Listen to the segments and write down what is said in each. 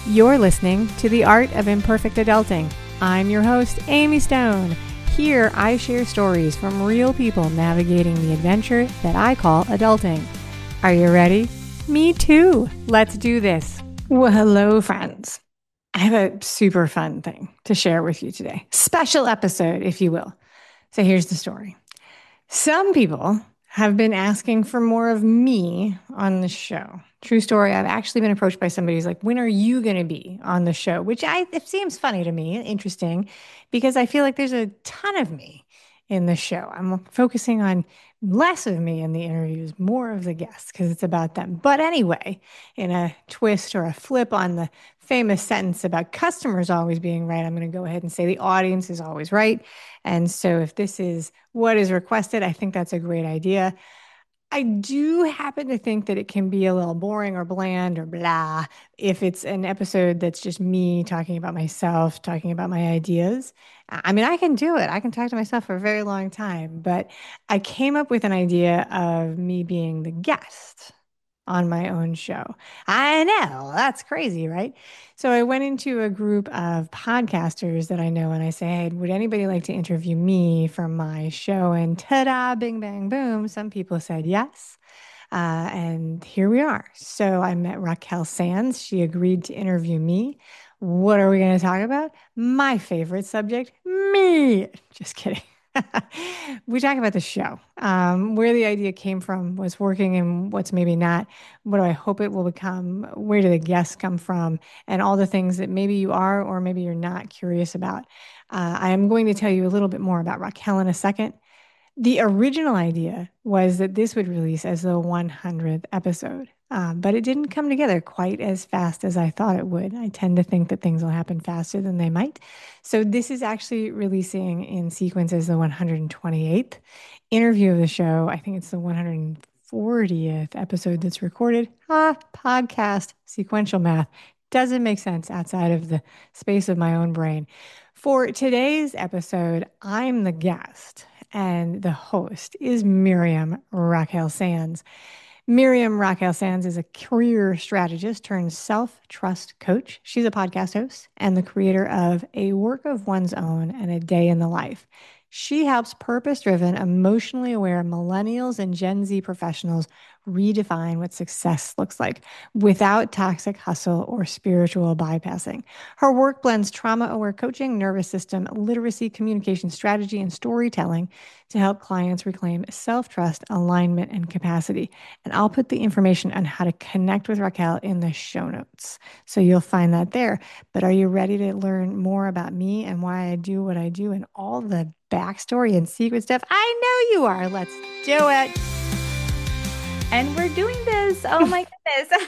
You're listening to The Art of Imperfect Adulting. I'm your host, Amy Stone. Here, I share stories from real people navigating the adventure that I call adulting. Are you ready? Me too. Let's do this. Well, hello, friends. I have a super fun thing to share with you today. Special episode, if you will. So here's the story. Some people have been asking for more of me on the show. True story. I've actually been approached by somebody who's like, when are you going to be on the show? It seems funny to me, interesting, because I feel like there's a ton of me in the show. I'm focusing on less of me in the interviews, more of the guests, because it's about them. But anyway, in a twist or a flip on the famous sentence about customers always being right, I'm going to go ahead and say the audience is always right. And so if this is what is requested, I think that's a great idea. I do happen to think that it can be a little boring or bland or blah if it's an episode that's just me talking about myself, talking about my ideas. I mean, I can do it. I can talk to myself for a very long time, but I came up with an idea of me being the guest on my own show. I know, that's crazy, right? So I went into a group of podcasters that I know and I say, hey, would anybody like to interview me for my show? And ta-da, bing, bang, boom. Some people said yes. And here we are. So I met Raquel Sands. She agreed to interview me. What are we going to talk about? My favorite subject, me. Just kidding. We talk about the show. Where the idea came from, what's working and what's maybe not. What do I hope it will become? Where do the guests come from? And all the things that maybe you are or maybe you're not curious about. I am going to tell you a little bit more about Raquel in a second. The original idea was that this would release as the 100th episode, but it didn't come together quite as fast as I thought it would. I tend to think that things will happen faster than they might. So this is actually releasing in sequence as the 128th interview of the show. I think it's the 140th episode that's recorded. Podcast sequential math doesn't make sense outside of the space of my own brain. For today's episode, I'm the guest and the host is Miriam Raquel Sands. Miriam Raquel Sands is a career strategist turned self-trust coach. She's a podcast host and the creator of A Work of One's Own and A Day in the Life. She helps purpose-driven, emotionally aware millennials and Gen Z professionals redefine what success looks like without toxic hustle or spiritual bypassing. Her work blends trauma-aware coaching, nervous system literacy, communication strategy, and storytelling to help clients reclaim self-trust, alignment, and capacity. And I'll put the information on how to connect with Raquel in the show notes. So you'll find that there. But are you ready to learn more about me and why I do what I do and all the backstory and secret stuff? I know you are. Let's do it. And we're doing this. Oh my goodness.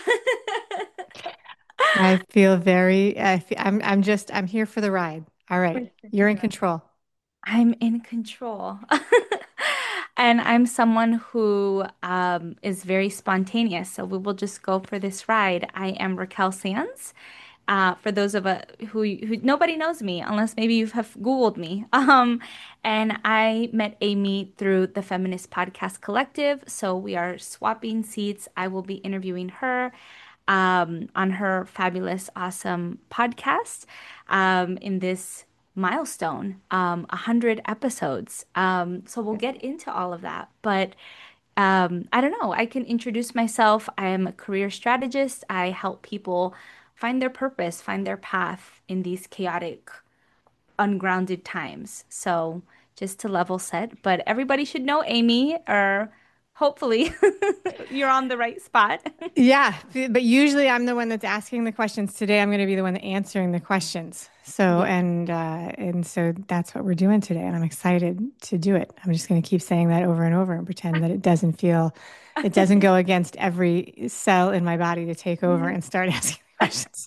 I feel I'm here for the ride. All right. You're in control. I'm in control. And I'm someone who is very spontaneous. So we will just go for this ride. I am Raquel Sands. For those of us who nobody knows me, unless maybe you have Googled me. And I met Amy through the Feminist Podcast Collective. So we are swapping seats. I will be interviewing her on her fabulous, awesome podcast in this milestone, 100 episodes. So we'll get into all of that. But I don't know. I can introduce myself. I am a career strategist. I help people find their purpose, find their path in these chaotic, ungrounded times. So just to level set, but everybody should know Amy, or hopefully you're on the right spot. Yeah, but usually I'm the one that's asking the questions. Today I'm going to be the one answering the questions. So Yeah. and so that's what we're doing today, and I'm excited to do it. I'm just going to keep saying that over and over and pretend that it doesn't go against every cell in my body to take over and start asking questions.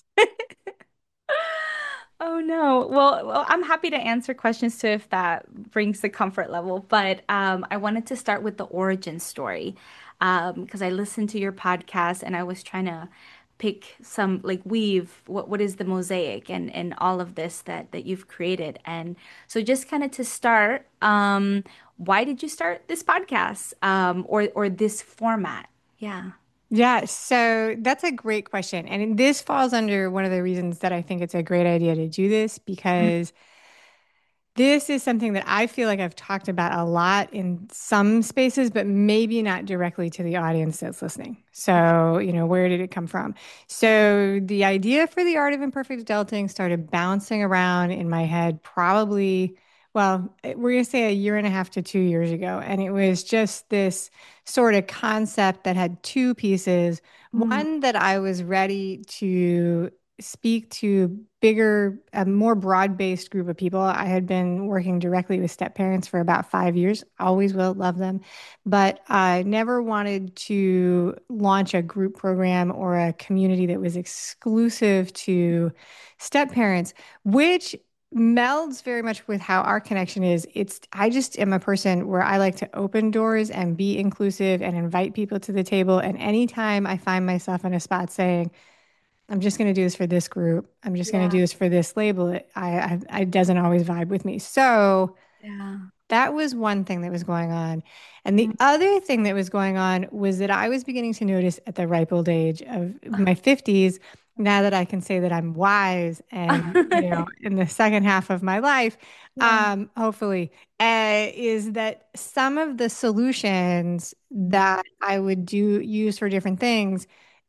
Oh no. Well, I'm happy to answer questions too if that brings the comfort level. But I wanted to start with the origin story because I listened to your podcast and I was trying to pick some like weave what is the mosaic and all of this that you've created. And so just kind of to start, why did you start this podcast or this format? Yeah. Yeah, so that's a great question. And this falls under one of the reasons that I think it's a great idea to do this Mm, because this is something that I feel like I've talked about a lot in some spaces, but maybe not directly to the audience that's listening. okay. So, where did it come from? So, the idea for the art of imperfect adulting started bouncing around in my head probably, well, we're going to say a year and a half to 2 years ago. And it was just this sort of concept that had two pieces. Mm, One that I was ready to speak to bigger, a more broad-based group of people. I had been working directly with step parents for about 5 years. Always will love them, but I never wanted to launch a group program or a community that was exclusive to step parents, which melds very much with how our connection is. I just am a person where I like to open doors and be inclusive and invite people to the table. And anytime I find myself in a spot saying, I'm just going to do this for this group. I'm just going to yeah, do this for this label. It doesn't always vibe with me. So yeah. that was one thing that was going on. And the Mm. other thing that was going on was that I was beginning to notice at the ripe old age of my 50s, now that I can say that I'm wise and, in the second half of my life, Yeah. hopefully, is that some of the solutions Mm, that I would use for different things,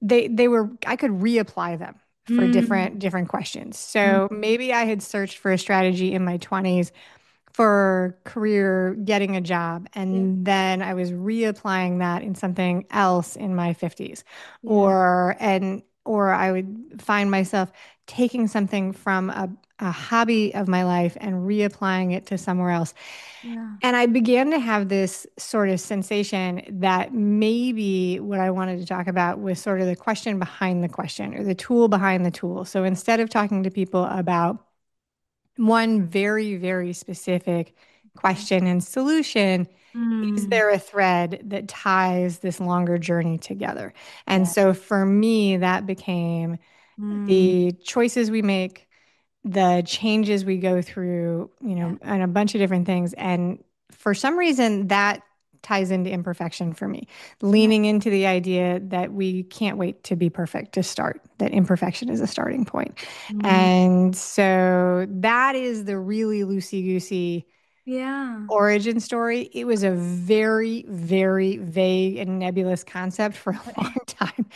I could reapply them for mm, different questions. mm, So maybe I had searched for a strategy in my 20s for career getting a job, yeah, and then I was reapplying that in something else in my 50s, yeah, or I would find myself taking something from a hobby of my life and reapplying it to somewhere else. yeah. And I began to have this sort of sensation that maybe what I wanted to talk about was sort of the question behind the question or the tool behind the tool. So instead of talking to people about one very, very specific Okay. question and solution, is Mm, there a thread that ties this longer journey together? And yeah. so for me, that became Mm, the choices we make, the changes we go through, yeah. and a bunch of different things. And for some reason, that ties into imperfection for me, Yeah. leaning into the idea that we can't wait to be perfect to start, that imperfection is a starting point. Mm, And so that is the really loosey-goosey yeah. origin story. It was a very, very vague and nebulous concept for a long time.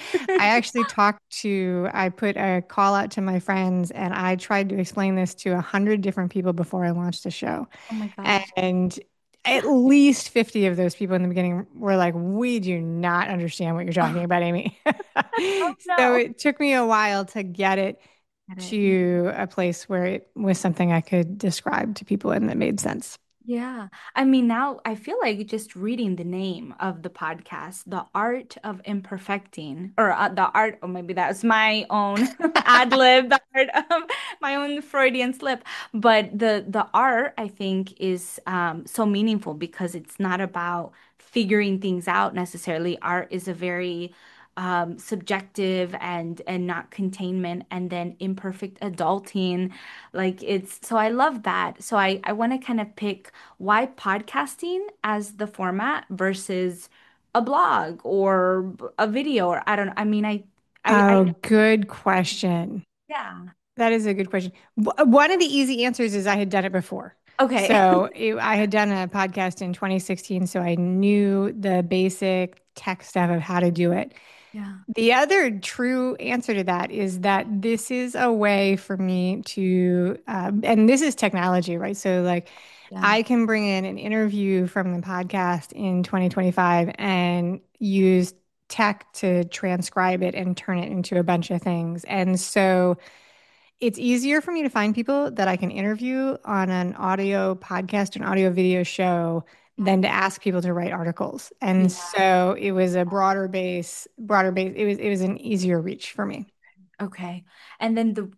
I put a call out to my friends and I tried to explain this to 100 different people before I launched the show. Oh my gosh. And at least 50 of those people in the beginning were like, we do not understand what you're talking Oh, about, Amy. oh So no. it took me a while to get it Get it. Yeah. to a place where it was something I could describe to people and that made sense. Yeah. I mean, now I feel like just reading the name of the podcast, The Art of Imperfecting, or the art, or maybe that's my own ad lib, the art of my own Freudian slip. But the art, I think, is so meaningful because it's not about figuring things out necessarily. Art is a very subjective and not containment, and then imperfect adulting. Like it's so I love that. So I want to kind of pick why podcasting as the format versus a blog or a video or I don't know. I mean, I Oh, good question. yeah. That is a good question. One of the easy answers is I had done it before. Okay. I had done a podcast in 2016, so I knew the basic tech stuff of how to do it. Yeah. The other true answer to that is that this is a way for me to, and this is technology, right? So, like, Yeah. I can bring in an interview from the podcast in 2025 and use tech to transcribe it and turn it into a bunch of things. And so, it's easier for me to find people that I can interview on an audio podcast, an audio video show, Yeah. than to ask people to write articles. And Yeah. so it was a broader base. It was an easier reach for me. Okay. And then the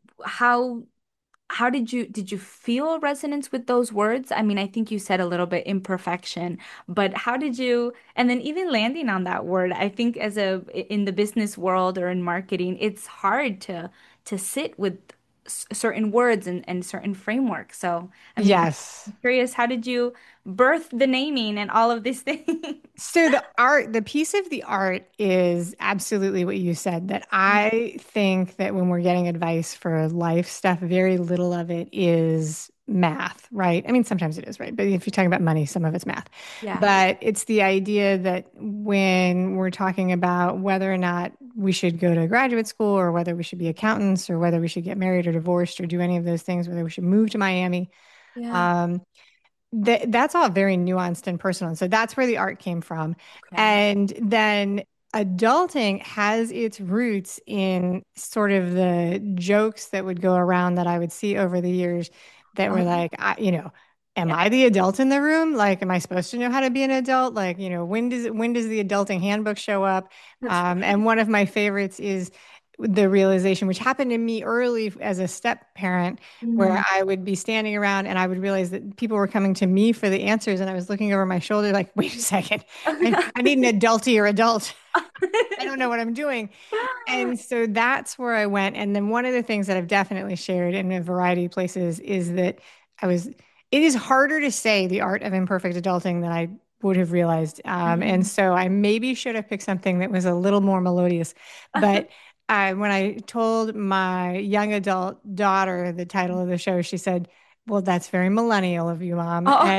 how did you feel resonance with those words? I mean, I think you said a little bit imperfection, but how did you, and then even landing on that word, I think in the business world or in marketing, it's hard to sit with. certain words and certain frameworks. So, I mean, Yes. I'm curious, how did you birth the naming and all of these things? So the piece of the art is absolutely what you said, that I think that when we're getting advice for life stuff, very little of it is math, right? I mean, sometimes it is, right? But if you're talking about money, some of it's math. Yeah. But it's the idea that when we're talking about whether or not we should go to graduate school or whether we should be accountants or whether we should get married or divorced or do any of those things, whether we should move to Miami, Yeah. um, that's all very nuanced and personal. And so that's where the art came from. Okay. And then adulting has its roots in sort of the jokes that would go around that I would see over the years that were Oh, like, am yeah. I the adult in the room? Like, am I supposed to know how to be an adult? Like, when does the adulting handbook show up? That's And right. one of my favorites is the realization, which happened to me early as a step parent, where Mm. I would be standing around and I would realize that people were coming to me for the answers. And I was looking over my shoulder, like, wait a second, I need an adultier adult. I don't know what I'm doing. And so that's where I went. And then one of the things that I've definitely shared in a variety of places is that it is harder to say the art of imperfect adulting than I would have realized. And Mhm. so I maybe should have picked something that was a little more melodious. But when I told my young adult daughter the title of the show, she said, well, that's very millennial of you, Mom. Oh,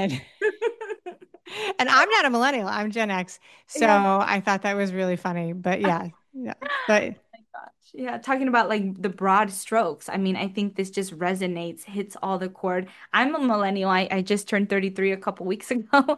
And I'm not a millennial, I'm Gen X. So yeah. I thought that was really funny. But yeah, yeah. But My gosh. Yeah, talking about like the broad strokes. I mean, I think this just resonates, hits all the chord. I'm a millennial. I just turned 33 a couple weeks ago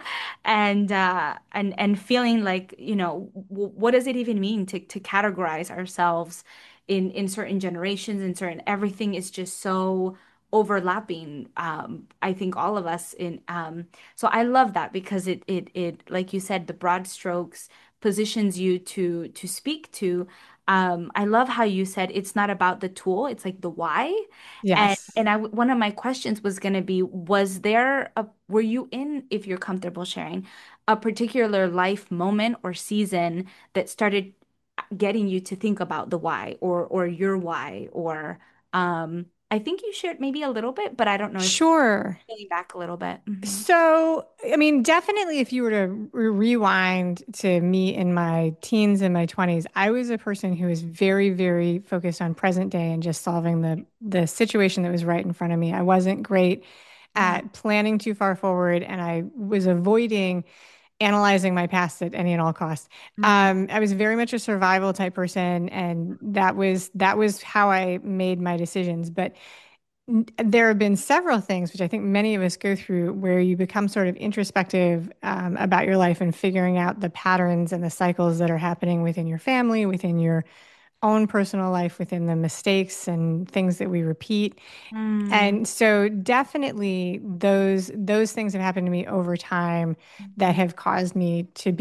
and feeling like, what does it even mean to categorize ourselves in certain generations and certain everything is just so overlapping. I think all of us in so I love that because it like you said, the broad strokes positions you to speak to. I love how you said it's not about the tool, it's like the why. And yes, and one of my questions was going to be, were you in, if you're comfortable sharing, a particular life moment or season that started getting you to think about the why or your why or I think you shared maybe a little bit, but I don't know if sure. going back a little bit. So, I mean, definitely if you were to rewind to me in my teens and my 20s, I was a person who was very, very focused on present day and just solving the situation that was right in front of me. I wasn't great Yeah. at planning too far forward, and I was avoiding analyzing my past at any and all costs. Mm, I was very much a survival type person, and that was how I made my decisions. But there have been several things, which I think many of us go through, where you become sort of introspective about your life and figuring out the patterns and the cycles that are happening within your family, within your own personal life, within the mistakes and things that we repeat. mm, And so definitely those things have happened to me over time that mhm, have caused me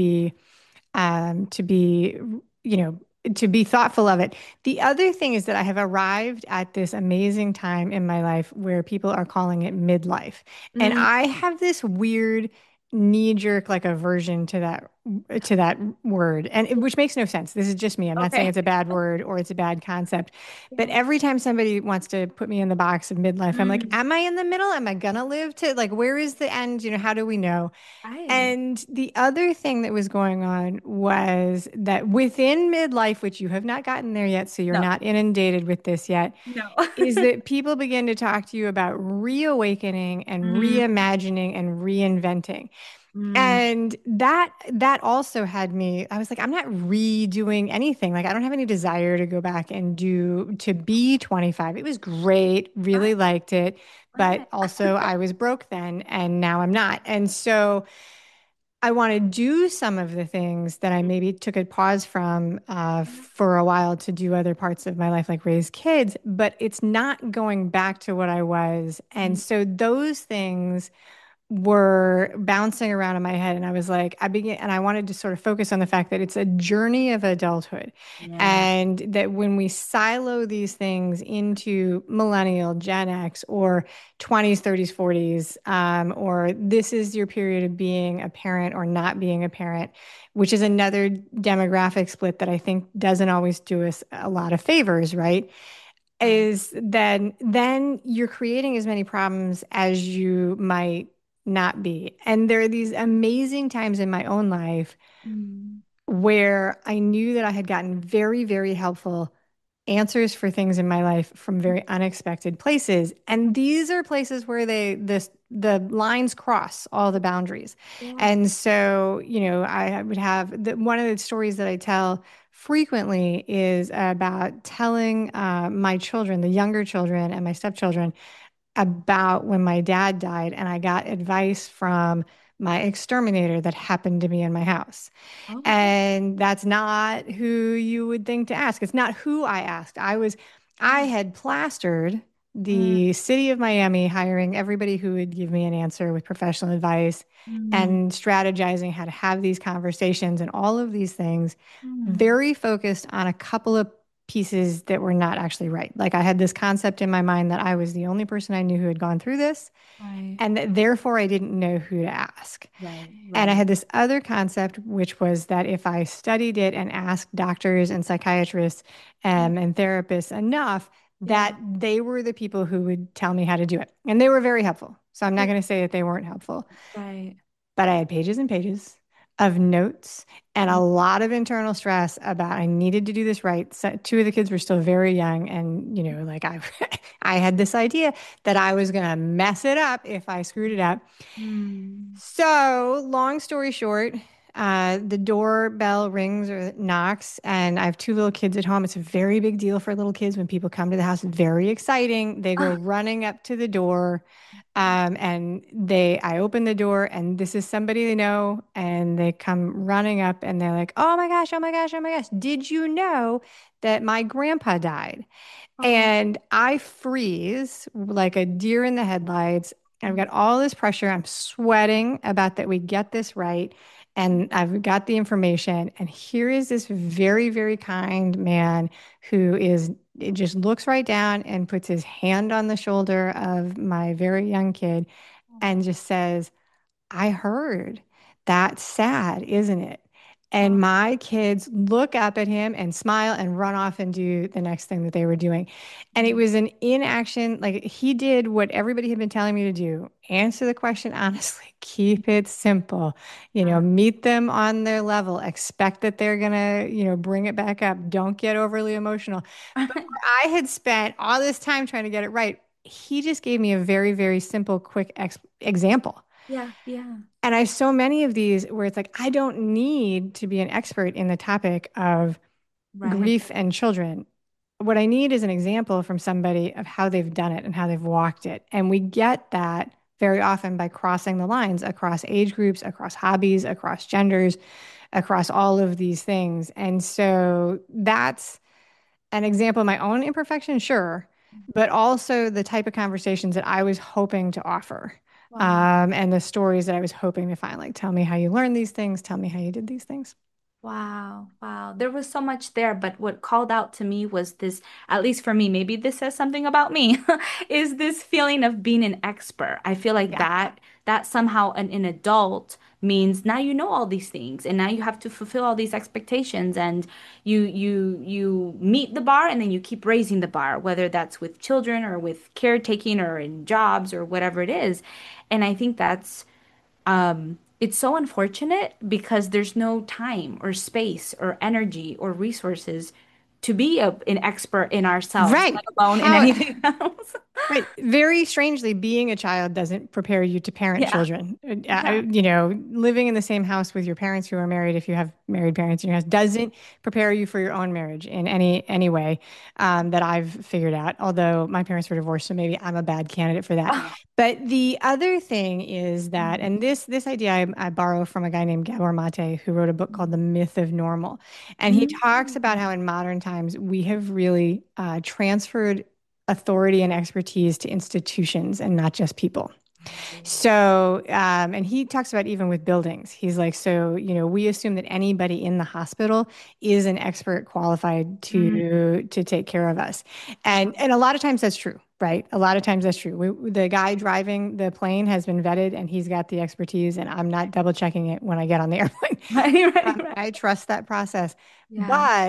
to be, you know, to be thoughtful of it. The other thing is that I have arrived at this amazing time in my life where people are calling it midlife. And mm. I have this weird knee-jerk like aversion to that word, which makes no sense. This is just me. I'm not saying Okay. it's a bad word or it's a bad concept, but every time somebody wants to put me in the box of midlife, I'm like, Mm, am I in the middle? Am I gonna live to like where is the end? How do we know? right. And the other thing that was going on was that within midlife, which you have not gotten there yet, so you're No, not inundated with this yet, no. is that people begin to talk to you about reawakening and Mm, reimagining and reinventing. mm, And that also had me, I was like, I'm not redoing anything. Like I don't have any desire to go back and do to be 25. It was great, really right, liked it, but right. also I was broke then and now I'm not. And so I want to do some of the things that I maybe took a pause from for a while to do other parts of my life, like raise kids, but it's not going back to what I was. And Mm, so those things were bouncing around in my head. And I was like, and I wanted to sort of focus on the fact that it's a journey of adulthood. yeah. And that when we silo these things into millennial, Gen X, or 20s, 30s, 40s, or this is your period of being a parent or not being a parent, which is another demographic split that I think doesn't always do us a lot of favors, right? Right. is then you're creating as many problems as you might not be. And there are these amazing times in my own life Mm. where I knew that I had gotten very, very helpful answers for things in my life from very unexpected places. And these are places where the lines cross all the boundaries. Yeah. And so, I would have one of the stories that I tell frequently is about telling my children, the younger children and my stepchildren, about when my dad died, and I got advice from my exterminator that happened to be in my house. Oh. And that's not who you would think to ask. It's not who I asked. I Yeah. had plastered Mm. the city of Miami, hiring everybody who would give me an answer with professional advice Mm. and strategizing how to have these conversations and all of these things, Mm. very focused on a couple of pieces that were not actually right. Like I had this concept in my mind that I was the only person I knew who had gone through this, Right. and that therefore I didn't know who to ask. Right. And I Right. had this other concept, which was that if I studied it and asked doctors and psychiatrists and therapists enough, that Yeah. they were the people who would tell me how to do it. And they were very helpful. So I'm not Yeah. going to say that they weren't helpful, Right. but I had pages and pages of notes and a Mm. lot of internal stress about I needed to do this right. So two of the kids were still very young, and like I had this idea that I was going to mess it up if I screwed it up. Mm. So, long story short, the doorbell rings or knocks, and I have two little kids at home. It's a very big deal for little kids when people come to the house. It's very exciting. They go Ah. running up to the door, and I open the door, and this is somebody they know, and they come running up, and they're like, "Oh my gosh! Oh my gosh! Oh my gosh! Did you know that my grandpa died?" Oh. And I freeze like a deer in the headlights. I've got all this pressure. I'm sweating about that we get this right. And I've got the information. And here is this very, very kind man who it just looks right down and puts his hand on the shoulder of my very young kid and just says, I heard. That's sad, isn't it? And Oh. my kids look up at him and smile and run off and do the next thing that they were doing. And it Mm. was an inaction, like he did what everybody had been telling me to do. Answer the question honestly, keep it simple, Ah. meet them on their level, expect that they're gonna, bring it back up. Don't get overly emotional. But I had spent all this time trying to get it right. He just gave me a very, very simple, quick example. Yeah. Yeah. And I have so many of these where it's like, I don't need to be an expert in the topic of Right. grief and children. What I need is an example from somebody of how they've done it and how they've walked it. And we get that very often by crossing the lines across age groups, across hobbies, across genders, across all of these things. And so that's an example of my own imperfection, sure, but also the type of conversations that I was hoping to offer, Wow. and the stories that I was hoping to find. Like, tell me how you learned these things, tell me how you did these things. Wow, wow. There was so much there, but what called out to me was this, at least for me, maybe this says something about me, is this feeling of being an expert. I feel like Yeah. that somehow an adult means now you know all these things and now you have to fulfill all these expectations and you meet the bar and then you keep raising the bar, whether that's with children or with caretaking or in jobs or whatever it is. And I think it's so unfortunate because there's no time or space or energy or resources to be an expert in ourselves, let Right. alone in anything else. Right. Very strangely, being a child doesn't prepare you to parent Yeah. children. Yeah. Living in the same house with your parents who are married, if you have married parents in your house, doesn't prepare you for your own marriage in any way, that I've figured out. Although my parents were divorced, so maybe I'm a bad candidate for that. Oh. But the other thing is that, and this idea I borrow from a guy named Gabor Mate, who wrote a book called The Myth of Normal, and he talks about Mm. how in modern times we have really transferred authority and expertise to institutions and not just people. So, and he talks about even with buildings, he's like, so, we assume that anybody in the hospital is an expert qualified Mm. to take care of us. And a lot of times that's true, right? A lot of times that's true. The guy driving the plane has been vetted and he's got the expertise, and I'm not double checking it when I get on the airplane. Right, right, I right. trust that process. Yeah. But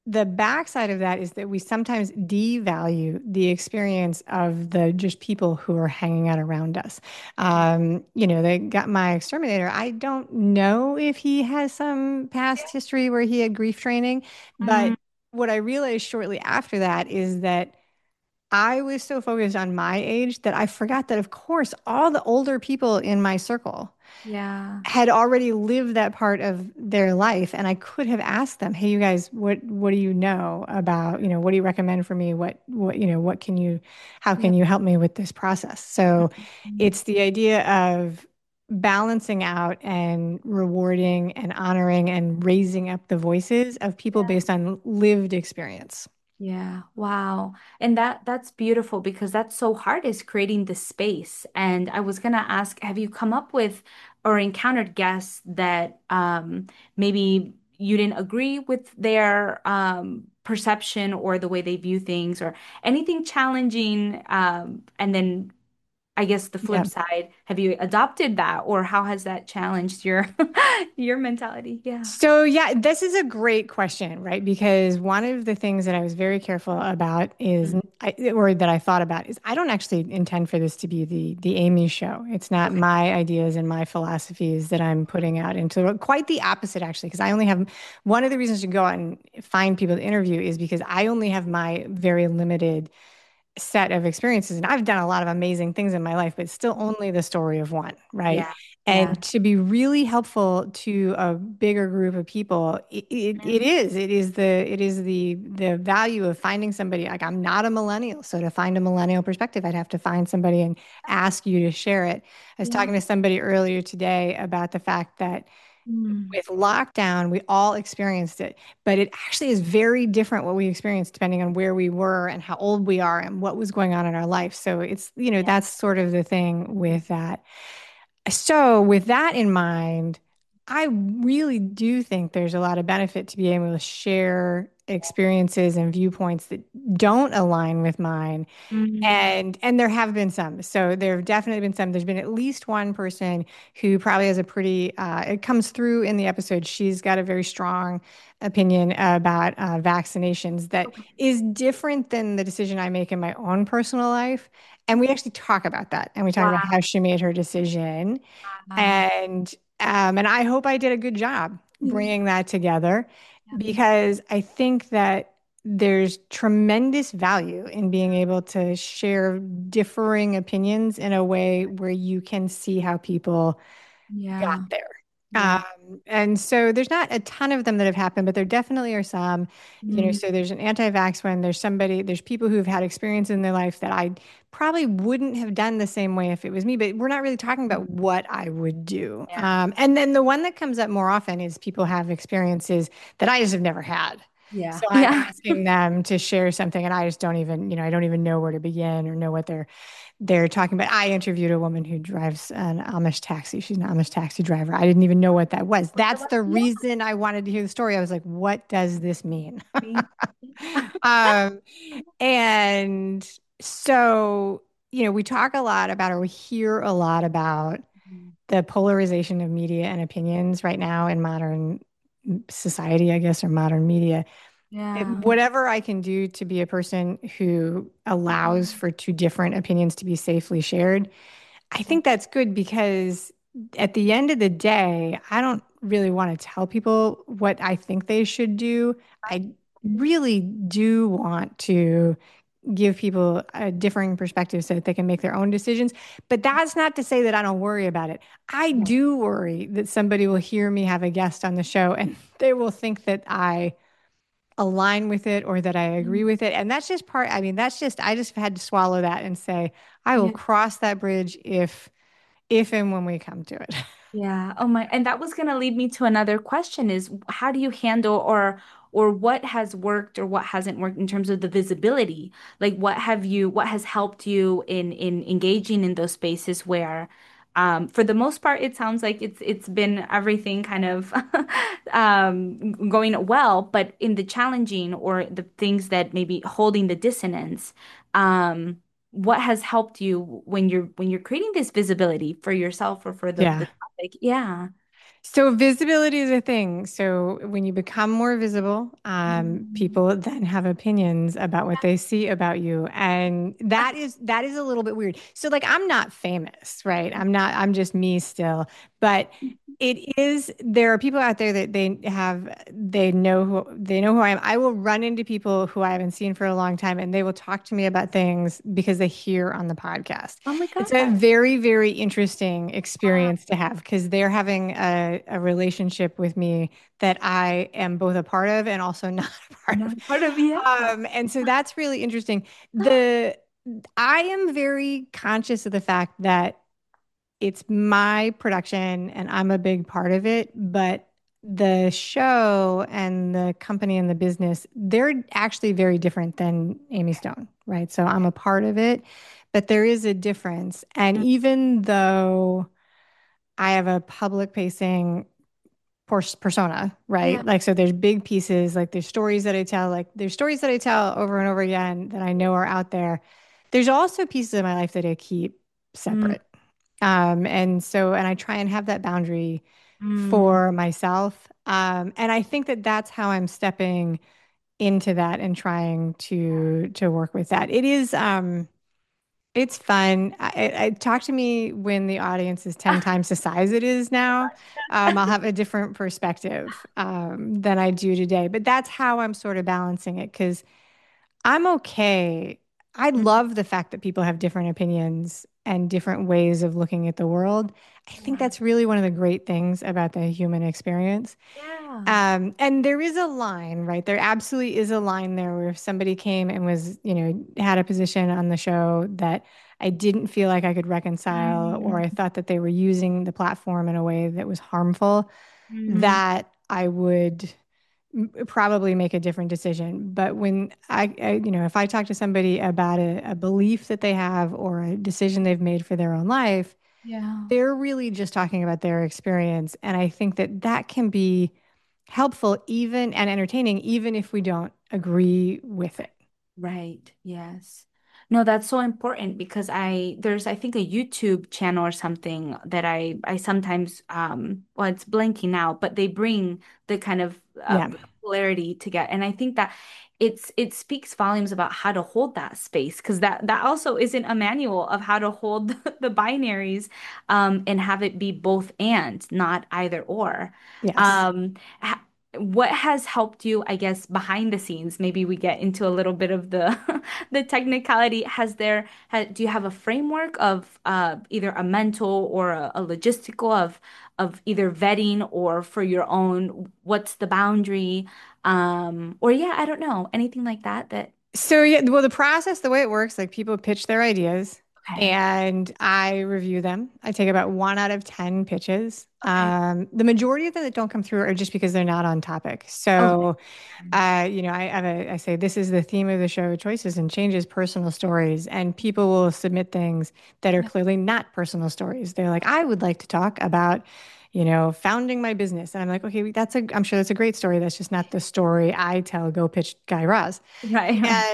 the backside of that is that we sometimes devalue the experience of the just people who are hanging out around us. They got my exterminator. I don't know if he has some past history where he had grief training, but Mm, what I realized shortly after that is that I was so focused on my age that I forgot that, of course, all the older people in my circle yeah. had already lived that part of their life, and I could have asked them, "Hey, you guys, what do you know about, what do you recommend for me? What can you, how can Yep. you help me with this process?" So Mm, it's the idea of balancing out and rewarding and honoring and raising up the voices of people yeah. based on lived experience. Yeah, wow. And that's beautiful because that's so hard is creating the space. And I was gonna ask, have you come up with or encountered guests that maybe you didn't agree with their perception or the way they view things or anything challenging? And then I guess the flip Yeah. side, have you adopted that or how has that challenged your your mentality? Yeah. So, yeah, this is a great question, right? Because one of the things that I was very careful about is, Mm. or that I thought about is, I don't actually intend for this to be the Amy show. It's not Okay. my ideas and my philosophies that I'm putting out into quite the opposite, actually, because I only have one of the reasons to go out and find people to interview is because I only have my very limited set of experiences. And I've done a lot of amazing things in my life, but it's still only the story of one, right? Yeah. Yeah. And to be really helpful to a bigger group of people, it is the value of finding somebody. Like, I'm not a millennial, so to find a millennial perspective, I'd have to find somebody and ask you to share it. I was Yeah. talking to somebody earlier today about the fact that Mm. with lockdown, we all experienced it, but it actually is very different what we experienced depending on where we were and how old we are and what was going on in our life. So Yeah. that's sort of the thing with that. So, with that in mind, I really do think there's a lot of benefit to be able to share experiences and viewpoints that don't align with mine, Mm. and there have been some. So there have definitely been some. There's been at least one person who probably has a pretty, it comes through in the episode. She's got a very strong opinion about vaccinations that Okay. is different than the decision I make in my own personal life. And we actually talk about that. And we talk about Wow. how she made her decision. Wow. And and I hope I did a good job Mm. bringing that together Yeah. because I think that there's tremendous value in being able to share differing opinions in a way where you can see how people got Yeah. there. Yeah. And so there's not a ton of them that have happened, but there definitely are some, Mm. so there's an anti-vax one, there's people who've had experience in their life that I probably wouldn't have done the same way if it was me, but we're not really talking about what I would do. Yeah. And then the one that comes up more often is people have experiences that I just have never had. Yeah. So I'm Yeah. asking them to share something and I just don't even, I don't even know where to begin or know what they're talking about. I interviewed a woman who drives an Amish taxi. She's an Amish taxi driver. I didn't even know what that was. That's the Yeah. reason I wanted to hear the story. I was like, what does this mean? Me. Um, and so, we talk a lot about, or we hear a lot about the polarization of media and opinions right now in modern society, I guess, or modern media. Yeah. Whatever I can do to be a person who allows for two different opinions to be safely shared, I Yeah. think that's good because at the end of the day, I don't really want to tell people what I think they should do. I really do want to give people a differing perspective so that they can make their own decisions. But that's not to say that I don't worry about it. I Yeah. do worry that somebody will hear me have a guest on the show and they will think that I align with it or that I agree with it. And that's just I mean, I just had to swallow that and say, I will Yeah. cross that bridge if and when we come to it. Yeah. Oh my, and that was going to lead me to another question is how do you handle or what has worked or what hasn't worked in terms of the visibility? Like what has helped you in engaging in those spaces where for the most part it sounds like it's been everything kind of going well, but in the challenging or the things that maybe holding the dissonance, what has helped you when you're creating this visibility for yourself or for the Yeah. topic? Yeah. So visibility is a thing. So when you become more visible, Mm. people then have opinions about what they see about you, and that is a little bit weird. So like I'm not famous, right? I'm not. I'm just me still, but it is. There are people out there that they know who I am. I will run into people who I haven't seen for a long time, and they will talk to me about things because they hear on the podcast. Oh my It's a God. very, very interesting Wow. experience to have because they're having a relationship with me that I am both a part of and also not a part of. Not part of, yeah. And so that's really interesting. The I am very conscious of the fact that it's my production and I'm a big part of it, but the show and the company and the business, they're actually very different than Amy Stone, right? So I'm a part of it, but there is a difference. And Mm. even though I have a public facing persona, Yeah. right? Like, so there's big pieces, like there's stories that I tell, like there's stories that I tell over and over again that I know are out there. There's also pieces of my life that I keep Mm. separate. And I try and have that boundary Mm. for myself. And I think that that's how I'm stepping into that and trying to work with that. It's fun. Talk to me when the audience is 10 times the size it is now. I'll have a different perspective than I do today. But that's how I'm sort of balancing it because I'm okay. I Mm. love the fact that people have different opinions and different ways of looking at the world. I think Yeah. that's really one of the great things about the human experience. Yeah. And there is a line, right? There absolutely is a line there where if somebody came and was, had a position on the show that I didn't feel like I could reconcile, or I Mm. thought that they were using the platform in a way that was harmful, Mm. that I would probably make a different decision. But when if I talk to somebody about a belief that they have or a decision they've made for their own life, Yeah. they're really just talking about their experience. And I think that that can be helpful even and entertaining, even if we don't agree with it. Right. Yes. No, that's so important because there's I think a YouTube channel or something that I sometimes well it's blanking out, but they bring the kind of Yeah. polarity together. And I think that it speaks volumes about how to hold that space because that also isn't a manual of how to hold the binaries and have it be both and not either or. Yes. Um what has helped you, I guess, behind the scenes? Maybe we get into a little bit of the the technicality. Do you have a framework of either a mental or a logistical of either vetting or for your own, what's the boundary? Or yeah, I don't know, anything like that that So yeah, well, the process, the way it works, like people pitch their ideas okay. and I review them. I take about 1 out of 10 pitches. Okay. The majority of them that don't come through are just because they're not on topic. Okay. So I say this is the theme of the show, choices and changes, personal stories, and people will submit things that are Yeah. clearly not personal stories. They're like, I would like to talk about, founding my business. And I'm like, okay, I'm sure that's a great story. That's just not the story I tell. Go pitch Guy Raz. Right, right.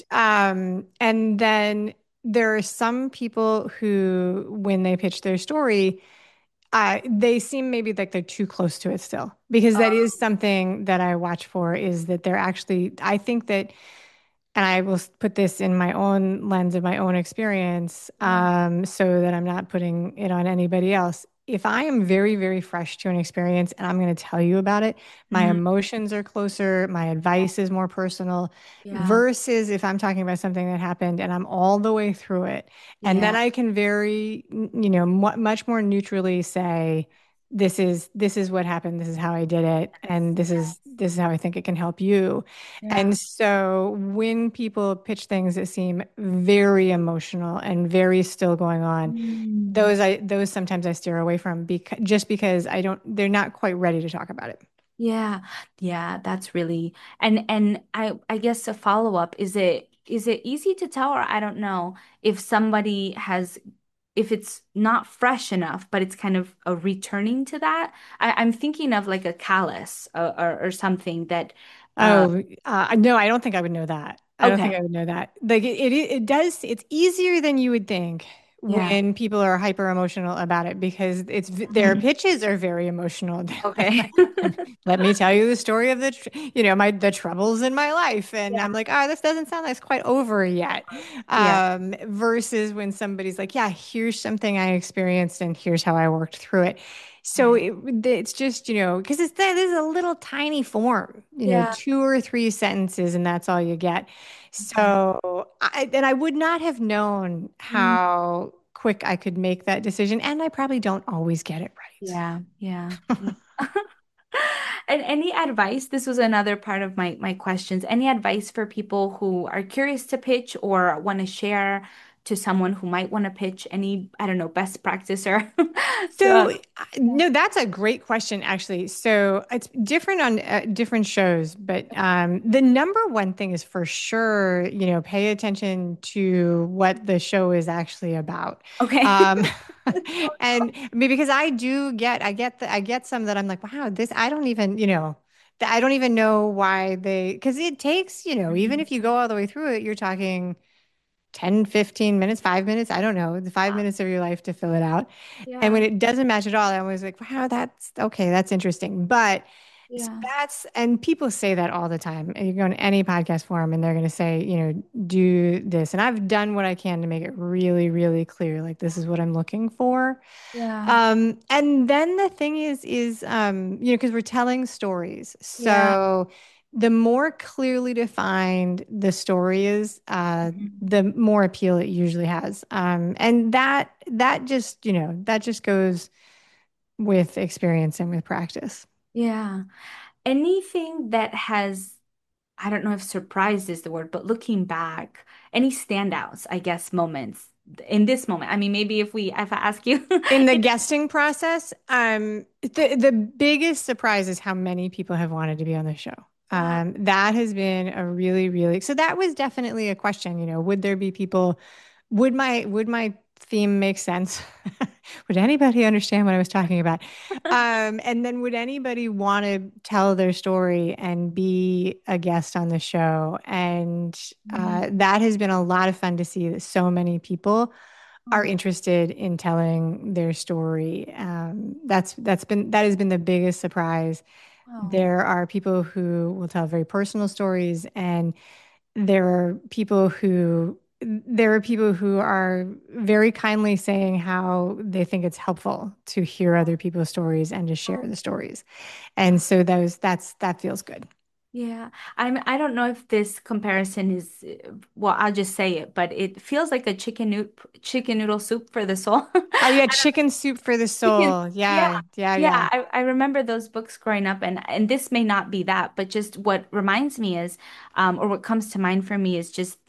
And then there are some people who, when they pitch their story, they seem maybe like they're too close to it still, because that is Oh, something that I watch for is that they're actually, I think that, and I will put this in my own lens of my own experience, yeah. so that I'm not putting it on anybody else. If I am very, very fresh to an experience and I'm going to tell you about it, my Mm, emotions are closer, my advice is more personal, yeah. versus if I'm talking about something that happened and I'm all the way through it. And then Yeah. I can very, much more neutrally say, this is what happened, this is how I did it, and this Yeah. is this is how I think it can help you. Yeah. And so when people pitch things that seem very emotional and very still going on, Mm. those sometimes I steer away from because they're not quite ready to talk about it. Yeah, yeah, that's really and I guess a follow-up, is it easy to tell or I don't know if somebody has if it's not fresh enough, but it's kind of a returning to that. I'm thinking of like a callus or something that uh Oh, no, I don't think I would know that. I don't think okay. I would know that. Like it does, it's easier than you would think Yeah. when people are hyper emotional about it because their Mhm. pitches are very emotional. Okay. Let me tell you the story of the troubles in my life, and Yeah. I'm like, oh, this doesn't sound like it's quite over yet. Yeah. Versus when somebody's like, yeah, here's something I experienced, and here's how I worked through it. So Right. it's just, because this is a little tiny form, Yeah. 2 or 3 sentences, and that's all you get. Okay. So I would not have known Mm, how quick I could make that decision, and I probably don't always get it right. yeah. Yeah. Yeah. And any advice? This was another part of my questions. Any advice for people who are curious to pitch or want to share to someone who might want to pitch? Any, I don't know, best practice or So, yeah. no, that's a great question, actually. So, it's different on different shows, but the number one thing is for sure, pay attention to what the show is actually about. Okay. Um, and I mean, because I get some that I'm like, wow, I don't even, I don't even know why because it takes, even Mhm. if you go all the way through it, you're talking 10, 15 minutes, 5 minutes, I don't know, the five Wow. minutes of your life to fill it out. And when Yeah. it doesn't match at all, I'm always like, wow, that's okay, that's interesting. But Yeah. and people say that all the time. And you go on any podcast forum and they're going to say, do this. And I've done what I can to make it really, really clear. Like, this is what I'm looking for. Yeah. And then the thing because we're telling stories. Yeah. So the more clearly defined the story is, Mhm. the more appeal it usually has. And that just goes with experience and with practice. Yeah. Anything that has, I don't know if surprised is the word, but looking back, any standouts, I guess, moments in this moment. I mean, maybe if I ask you, In the guesting process, the biggest surprise is how many people have wanted to be on the show. wow. That has been a really, really, so that was definitely a question, would there be people, would my theme make sense? Would anybody understand what I was talking about? And then would anybody want to tell their story and be a guest on the show? And Mhm. that has been a lot of fun to see that so many people are Oh, interested in telling their story. That has been the biggest surprise. wow. There are people who will tell very personal stories, and there are people who are very kindly saying how they think it's helpful to hear other people's stories and to share the stories. And so that feels good. Yeah, I don't know if this comparison is well, I'll just say it, but it feels like a chicken noodle soup for the soul. Oh yeah, chicken soup for the Chicken. soul. Yeah. Yeah, yeah, Yeah, yeah. I remember those books growing up and this may not be that, but just what reminds me is or what comes to mind for me is just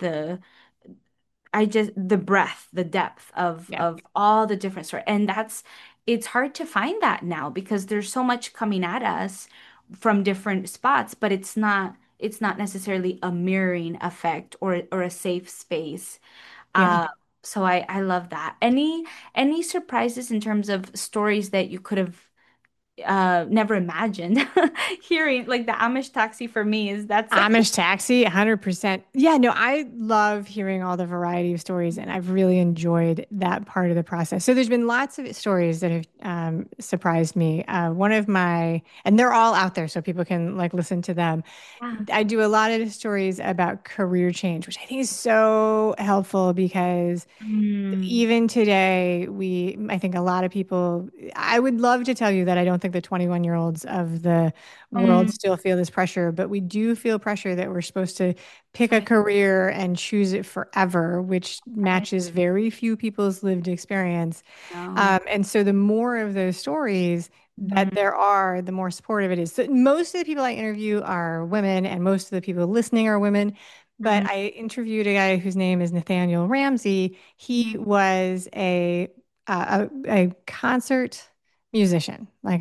the breadth, the depth Yeah. of all the different sort. And it's hard to find that now because there's so much coming at us from different spots, but it's not necessarily a mirroring effect or a safe space. Yeah. Uh, so I love that. Any surprises in terms of stories that you could have never imagined hearing like the Amish taxi for me is that's Amish Taxi, 100%. Yeah, no, I love hearing all the variety of stories, and I've really enjoyed that part of the process. So there's been lots of stories that have surprised me. And they're all out there, so people can like listen to them. yeah. I do a lot of stories about career change, which I think is so helpful because Mm, even today, I think a lot of people, I would love to tell you that I don't think the 21-year-olds of the world mm, still feel this pressure, but we do feel pressure that we're supposed to pick a right. career and choose it forever, which Right. matches very few people's lived experience. No. And so the more of those stories that Mhm. there are, the more supportive it is. So most of the people I interview are women, and most of the people listening are women. But Mhm. I interviewed a guy whose name is Nathaniel Ramsey. He Mhm. was a concert musician, like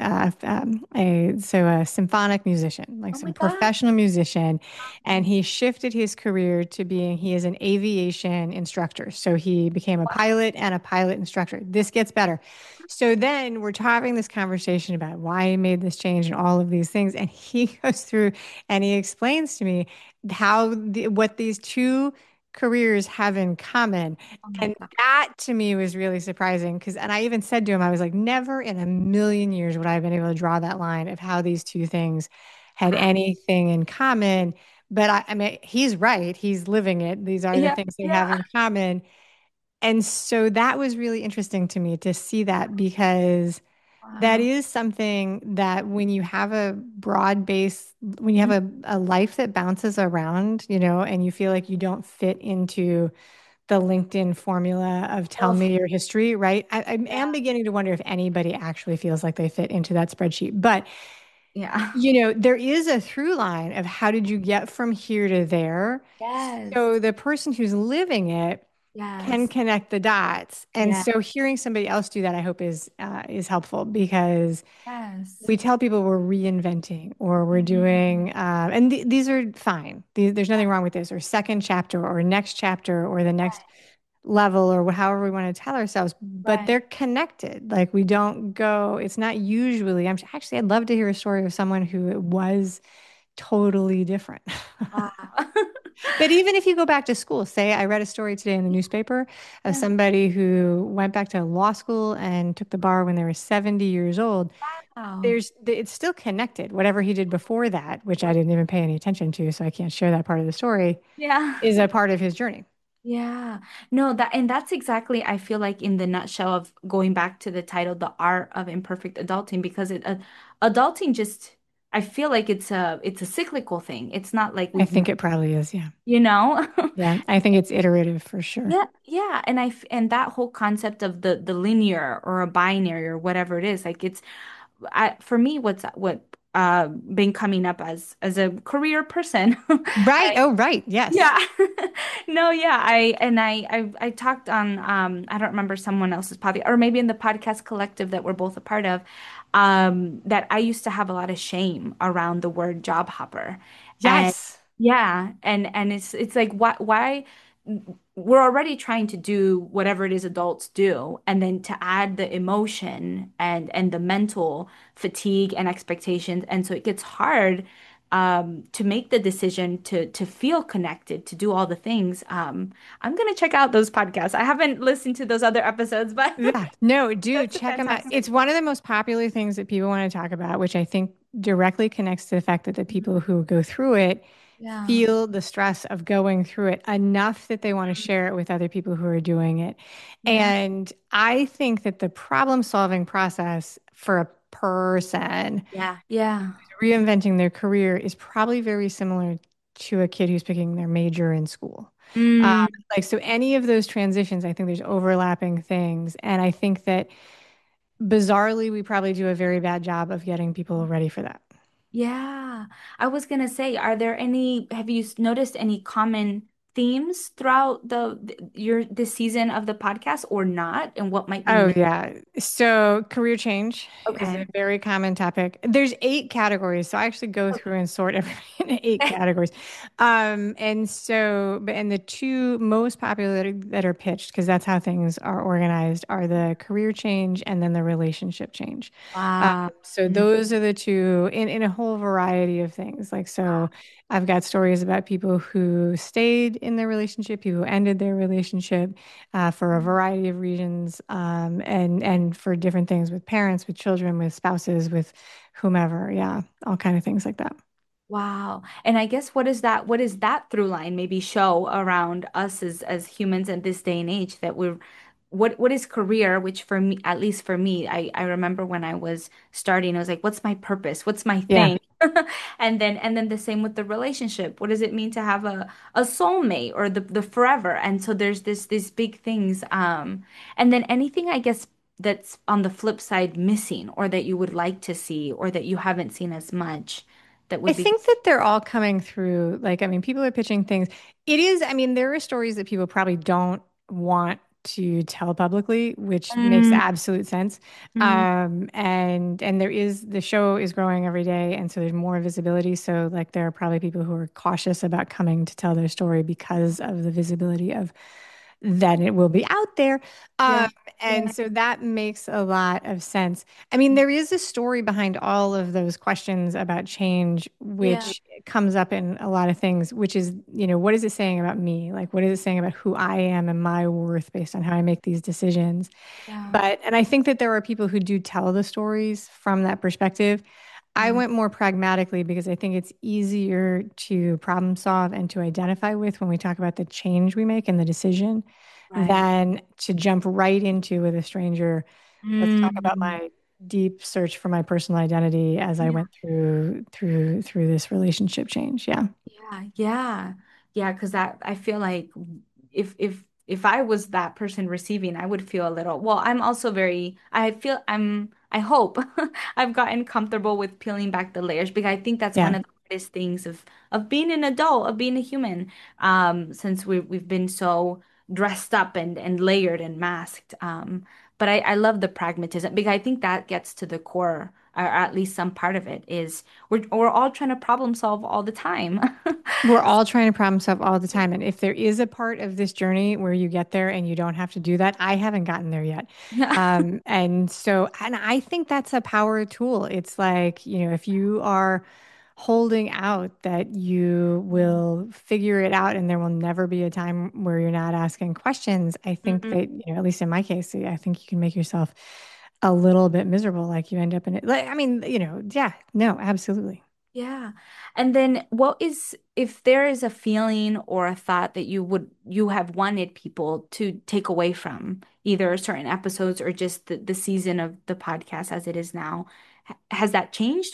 a symphonic musician, like Oh my some God. professional musician, and Oh, he shifted his career to he is an aviation instructor. So he became a pilot and a pilot instructor. This gets better. So then we're having this conversation about why he made this change and all of these things, and he goes through and he explains to me what these two careers have in common. Oh my And God. that to me was really surprising because, and I even said to him, I was like, never in a million years would I have been able to draw that line of how these two things had Wow. anything in common. But I mean, he's right. He's living it. These are the Yeah, things they have yeah. in common. And so that was really interesting to me to see that because that Wow. is something that when you have a broad base, when you have a life that bounces around, and you feel like you don't fit into the LinkedIn formula of tell Oh, me your history, right? I am yeah. beginning to wonder if anybody actually feels like they fit into that spreadsheet. But, Yeah. there is a through line of how did you get from here to there? Yes. So the person who's living it can Yes. connect the dots. And Yeah. so hearing somebody else do that, I hope is helpful because Yes. we tell people we're reinventing or we're Mhm. doing, and these are fine. There's nothing wrong with this, or second chapter, or next chapter, or the next level, or however we want to tell ourselves. But Right. they're connected. Like we don't go. It's not usually. I'd love to hear a story of someone who it was totally different. Wow. But even if you go back to school, say I read a story today in the newspaper of Yeah. somebody who went back to law school and took the bar when they were 70 years old. Wow. It's still connected. Whatever he did before that, which I didn't even pay any attention to, so I can't share that part of the story, Yeah. is a part of his journey. Yeah. No, that's exactly, I feel like in the nutshell of going back to the title, The Art of Imperfect Adulting, because adulting just, I feel like it's a cyclical thing. It's not like I we've, think it probably is. Yeah. you know? Yeah. I think it's iterative for sure. Yeah, yeah, and that whole concept of the linear or a binary or whatever it is, like for me, what been coming up as a career person. Right. Oh, right. Yes. Yeah. No, yeah. I talked on I don't remember someone else's podcast or maybe in the podcast collective that we're both a part of, that I used to have a lot of shame around the word job hopper. And Yes. yeah, and it's like why we're already trying to do whatever it is adults do, and then to add the emotion and the mental fatigue and expectations, and so it gets hard to make the decision to feel connected, to do all the things. I'm gonna check out those podcasts. I haven't listened to those other episodes, but Yeah. No, do that's check them out. It's fantastic. one of the most popular things that people want to talk about, which I think directly connects to the fact that the people who go through it Yeah. feel the stress of going through it enough that they want to share it with other people who are doing it. Yeah. And I think that the problem solving process for a person Yeah. Yeah. reinventing their career is probably very similar to a kid who's picking their major in school. Um, Mm, like, so any of those transitions, I think there's overlapping things. And I think that bizarrely, we probably do a very bad job of getting people ready for that. yeah. I was gonna say, have you noticed any common themes throughout your this season of the podcast or not, and what might be Oh, missing? yeah. So career change is a Okay. very common topic. There's 8 categories. So I actually go through and sort everything into 8 categories. And the two most popular that are pitched, because that's how things are organized, are the career change and then the relationship change. Um, Wow. so Mm, those are the two in a whole variety of things. Like, so I've got stories about people who stayed in their relationship, people who ended their relationship for a variety of reasons, and for different things with parents, with children, with spouses, with whomever. Yeah, all kind of things like that. wow. And I guess what is that through line maybe show around us as humans in this day and age that what is career, which for me, at least for me, I remember when I was starting, I was like, what's my purpose? What's my Yeah. thing? And then the same with the relationship. What does it mean to have a soulmate or the forever? And so there's these big things. And then anything I guess that's on the flip side missing or that you would like to see or that you haven't seen as much that I would be. think that they're all coming through. Like, I mean, people are pitching things. I mean, there are stories that people probably don't want to tell publicly, which makes Mm, absolute sense. mm, And the show is growing every day, and so there's more visibility. So, like, there are probably people who are cautious about coming to tell their story because of the visibility of then it will be out there. Um, Yeah. and Yeah. so that makes a lot of sense. I mean, there is a story behind all of those questions about change, Yeah. which comes up in a lot of things, which is, what is it saying about me? Like, what is it saying about who I am and my worth based on how I make these decisions? Yeah. And I think that there are people who do tell the stories from that perspective. I Yeah. went more pragmatically because I think it's easier to problem solve and to identify with when we talk about the change we make and the decision Right. than to jump right into with a stranger. Let's talk about Mm. my deep search for my personal identity as I Yeah. went through this relationship change. Yeah. Yeah. Yeah. Yeah. Because that I feel like if I was that person receiving, I would feel a little, well, I'm also very, I hope I've gotten comfortable with peeling back the layers because I think that's one Yeah. of the hardest things of being an adult, of being a human, since we've been so dressed up and layered and masked. But I love the pragmatism because I think that gets to the core, or at least some part of it is we're all trying to problem solve all the time. We're all trying to problem solve all the time. And if there is a part of this journey where you get there and you don't have to do that, I haven't gotten there yet. Yeah. And I think that's a power tool. It's like, if you are holding out that you will figure it out and there will never be a time where you're not asking questions, I think Mhm. that, at least in my case, I think you can make yourself a little bit miserable. Like you end up in it. Like, I mean, yeah, no, absolutely. Yeah. And then what is, if there is a feeling or a thought that you have wanted people to take away from either certain episodes or just the season of the podcast as it is now, has that changed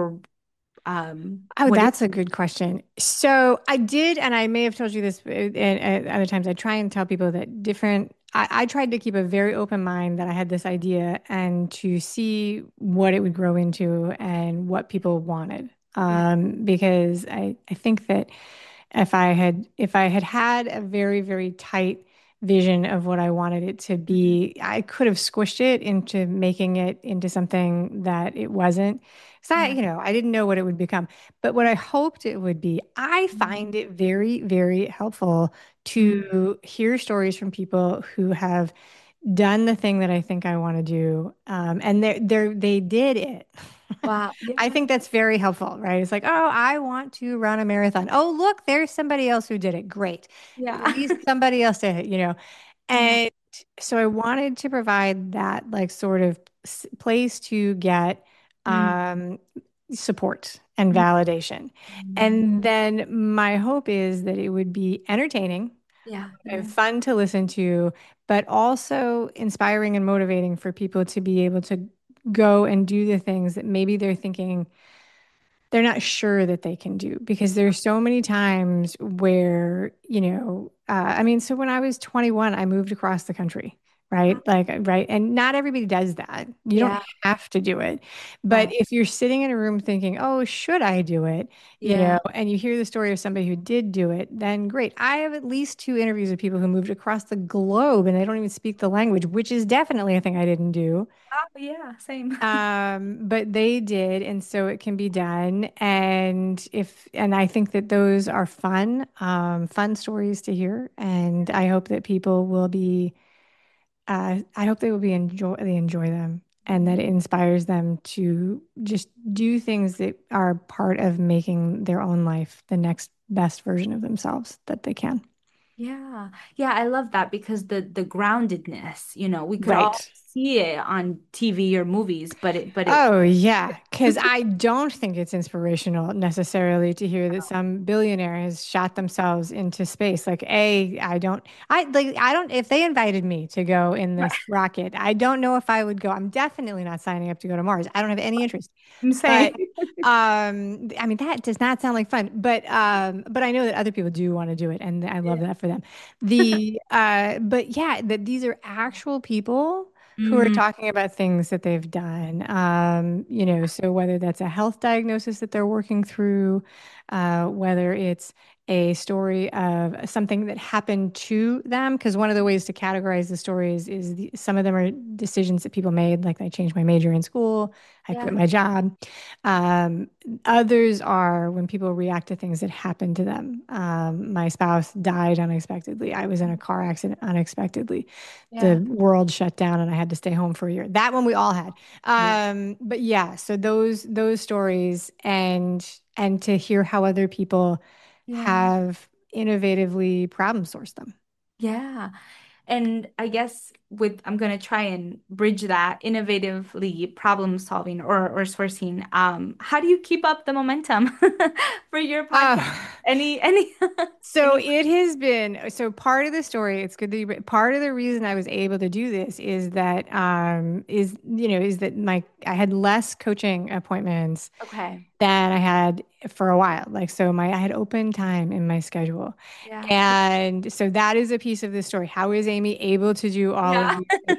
Oh, what is, that's a good question. So I did, and I may have told you this at other times. I try and tell people that I tried to keep a very open mind that I had this idea and to see what it would grow into and what people wanted. yeah. Because I think that if I had had a very, very tight vision of what I wanted it to be, I could have squished it into making it into something that it wasn't. So Yeah. I didn't know what it would become, but what I hoped it would be, I find it very, very helpful Mm. to hear stories from people who have done the thing that I think I want to do, and they did it. Wow. I Yeah. think that's very helpful, right? It's like, oh, I want to run a marathon. Oh, look, there's somebody else who did it. Great. At Yeah. least somebody else did it. Yeah. And so I wanted to provide that like sort of place to get Mm. um, support and Mm. validation. Mm. And then my hope is that it would be entertaining Yeah. and Yeah. fun to listen to, but also inspiring and motivating for people to be able to go and do the things that maybe they're thinking they're not sure that they can do because there's so many times where, I mean, so when I was 21, I moved across the country, right? Like, right. And not everybody does that. You don't Yeah. have to do it. But Right. if you're sitting in a room thinking, oh, should I do it? Yeah. And you hear the story of somebody who did do it, then great. I have at least two interviews with people who moved across the globe and they don't even speak the language, which is definitely a thing I didn't do. Oh, yeah. Same. But they did, and so it can be done. And I think that those are fun stories to hear. And I hope that people will be, I hope they enjoy them and that it inspires them to just do things that are part of making their own life the next best version of themselves that they can. Yeah. Yeah, I love that because the groundedness, we could all Right. see it on TV or movies, but it Oh, yeah. Because I don't think it's inspirational necessarily to hear that some billionaire has shot themselves into space. Like, if they invited me to go in this rocket, I don't know if I would go. I'm definitely not signing up to go to Mars. I don't have any interest. I'm saying. But, I mean, that does not sound like fun. But I know that other people do want to do it, and I love Yeah. that for them. But yeah, that these are actual people who are Mm, talking about things that they've done. So whether that's a health diagnosis that they're working through, whether it's a story of something that happened to them. Because one of the ways to categorize the stories is some of them are decisions that people made, like I changed my major in school, I quit Yeah. my job. Um, Others are when people react to things that happened to them. My spouse died unexpectedly. I was in a car accident unexpectedly. The Yeah. world shut down and I had to stay home for a year. That one we all had. Yeah. But yeah, so those stories and to hear how other people Yeah. have innovatively problem sourced them. Yeah. And I guess with I'm gonna try and bridge that innovatively problem solving or sourcing. How do you keep up the momentum for your podcast? Oh, Any so any it has been so part of the story. It's good that part of the reason I was able to do this is that is that my I had less coaching appointments Okay. than I had for a while. Like so my I had open time in my schedule. Yeah. And so that is a piece of the story. How is Amy able to do all of Yeah. these things?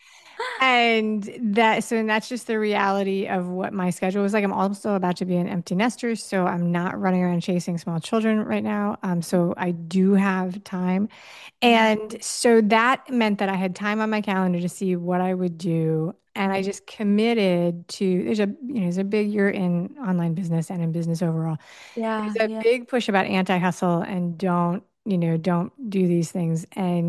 And that's just the reality of what my schedule was like. I'm also about to be an empty nester, so I'm not running around chasing small children right now. So I do have time. Mhm. And so that meant that I had time on my calendar to see what I would do. And I just committed to, there's a big year in online business and in business overall. Yeah. There's a Yeah. big push about anti-hustle and don't do these things.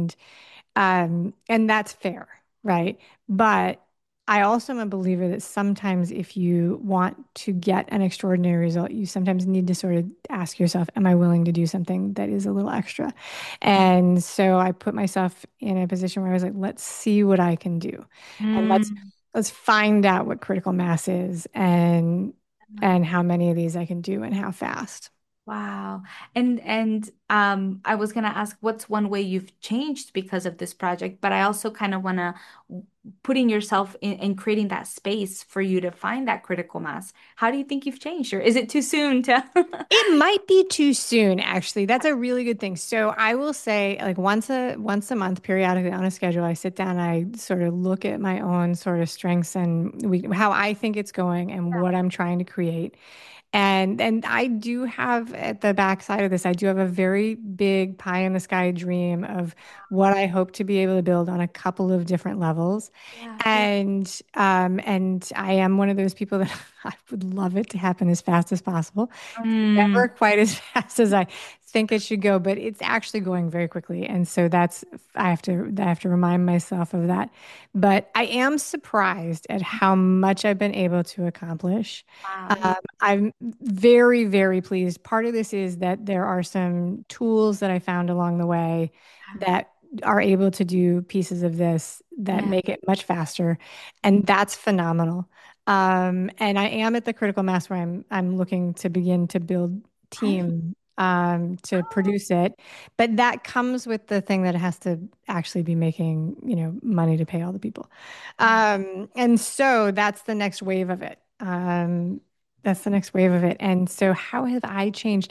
And that's fair, right? But I also am a believer that sometimes if you want to get an extraordinary result, you sometimes need to sort of ask yourself, am I willing to do something that is a little extra? And so I put myself in a position where I was like, let's see what I can do. And Mm. let's find out what critical mass is and how many of these I can do and how fast. Wow. And I was gonna ask what's one way you've changed because of this project, but I also kind of wanna putting yourself in creating that space for you to find that critical mass. How do you think you've changed, or is it too soon to? It might be too soon, actually. That's a really good thing. So I will say, like once a month, periodically on a schedule, I sit down, I sort of look at my own sort of strengths and how I think it's going and what I'm trying to create. And I do have at the backside of this, I do have a very big pie in the sky dream of what I hope to be able to build on a couple of different levels. Yeah, yeah. And I am one of those people that I would love it to happen as fast as possible. Never Mm, quite as fast as I think it should go, but it's actually going very quickly. And so I have to remind myself of that. But I am surprised at how much I've been able to accomplish. wow. Yeah. I'm very, very pleased. Part of this is that there are some tools that I found along the way that are able to do pieces of this that Yeah. make it much faster. And that's phenomenal. And I am at the critical mass where I'm looking to begin to build Right. team to produce it. But that comes with the thing that it has to actually be making, money to pay all the people. And so that's the next wave of it. That's the next wave of it. And so how have I changed?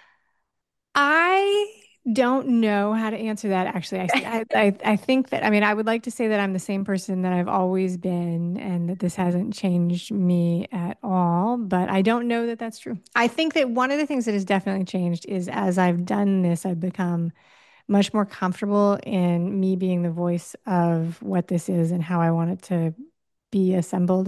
I don't know how to answer that actually. I think that I mean I would like to say that I'm the same person that I've always been and that this hasn't changed me at all, but I don't know that that's true. I think that one of the things that has definitely changed is as I've done this, I've become much more comfortable in me being the voice of what this is and how I want it to be assembled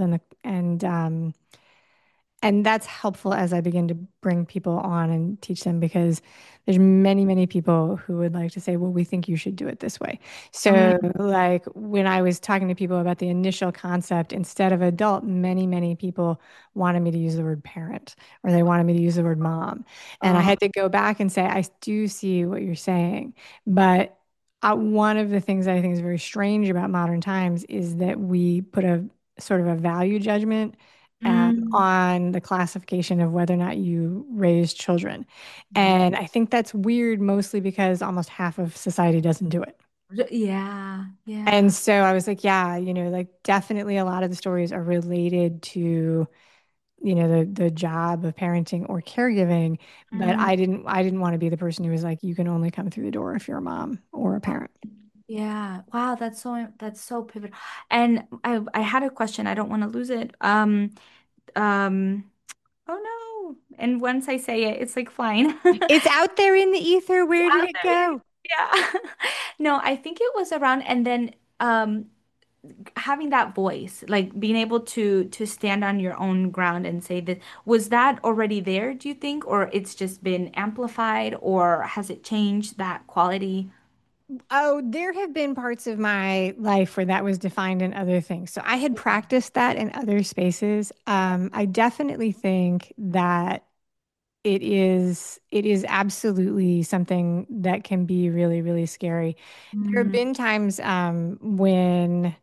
and that's helpful as I begin to bring people on and teach them because there's many, many people who would like to say, well, we think you should do it this way. So, Mm, like when I was talking to people about the initial concept, instead of adult, many, many people wanted me to use the word parent or they wanted me to use the word mom. And I oh, had to go back and say, I do see what you're saying. But one of the things that I think is very strange about modern times is that we put a sort of a value judgment mm, on the classification of whether or not you raise children. And I think that's weird, mostly because almost half of society doesn't do it. yeah, And yeah. so I was like, yeah, like definitely a lot of the stories are related to, the job of parenting or caregiving, but Mm, I didn't want to be the person who was like, you can only come through the door if you're a mom or a parent. yeah. Wow, that's so pivotal. And I had a question. I don't want to lose it. Um, oh And once I say it, it's like fine. It's out there in the ether. It's Where did out it there. go? Yeah. No, I think it was around, and then having that voice, like being able to stand on your own ground and say that, was that already there, do you think, or it's just been amplified, or has it changed that quality? Oh, there have been parts of my life where that was defined in other things. So I had practiced that in other spaces. I definitely think that it is absolutely something that can be really, really scary. There have Mm, been times when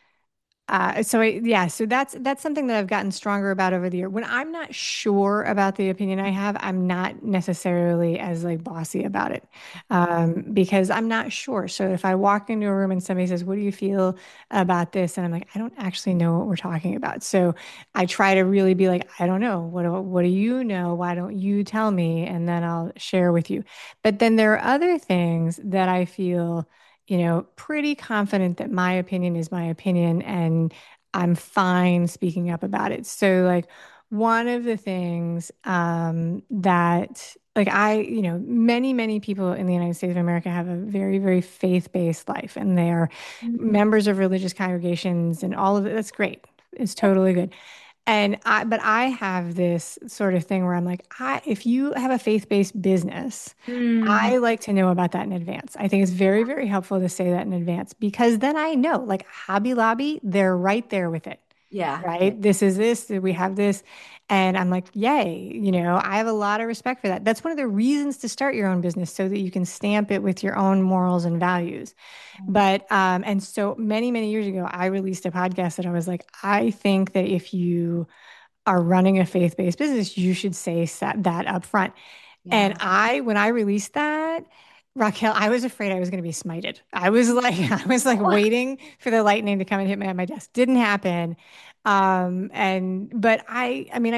yeah, so that's something that I've gotten stronger about over the year. When I'm not sure about the opinion I have, I'm not necessarily as like bossy about it, because I'm not sure. So if I walk into a room and somebody says, "What do you feel about this?" and I'm like, "I don't actually know what we're talking about," so I try to really be like, "I don't know. What do you know? Why don't you tell me?" And then I'll share with you. But then there are other things that I feel pretty confident that my opinion is my opinion and I'm fine speaking up about it. So, like, one of the things that, like, many, many people in the United States of America have a very, very faith-based life and they are mm, members of religious congregations and all of it. That's great. It's totally good. But I have this sort of thing where I'm like, if you have a faith-based business, mm, I like to know about that in advance. I think it's very, very helpful to say that in advance because then I know, like Hobby Lobby, they're right there with it, yeah. right? This is this, we have this. And I'm like, yay, I have a lot of respect for that. That's one of the reasons to start your own business so that you can stamp it with your own morals and values. And so many, many years ago, I released a podcast that I was like, I think that if you are running a faith-based business, you should say that up front. And Yeah. when I released that, Raquel, I was afraid I was going to be smited. I was like, I was like Oh, waiting for the lightning to come and hit me at my desk. Didn't happen. But I mean,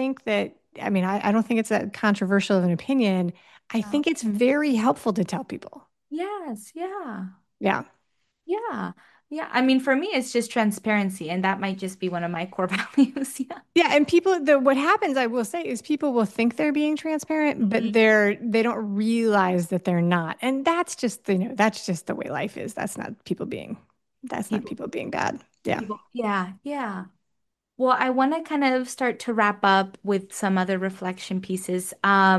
I don't think it's that controversial of an opinion. I no. think it's very helpful to tell people. Yes, yeah. Yeah. Yeah. Yeah. I mean, for me, it's just transparency, and that might just be one of my core values. Yeah. Yeah, and what happens, I will say, is people will think they're being transparent, but Mhm. they don't realize that they're not. And that's just the way life is. That's not People, people being bad. Yeah. yeah, yeah. Well, I want to kind of start to wrap up with some other reflection pieces.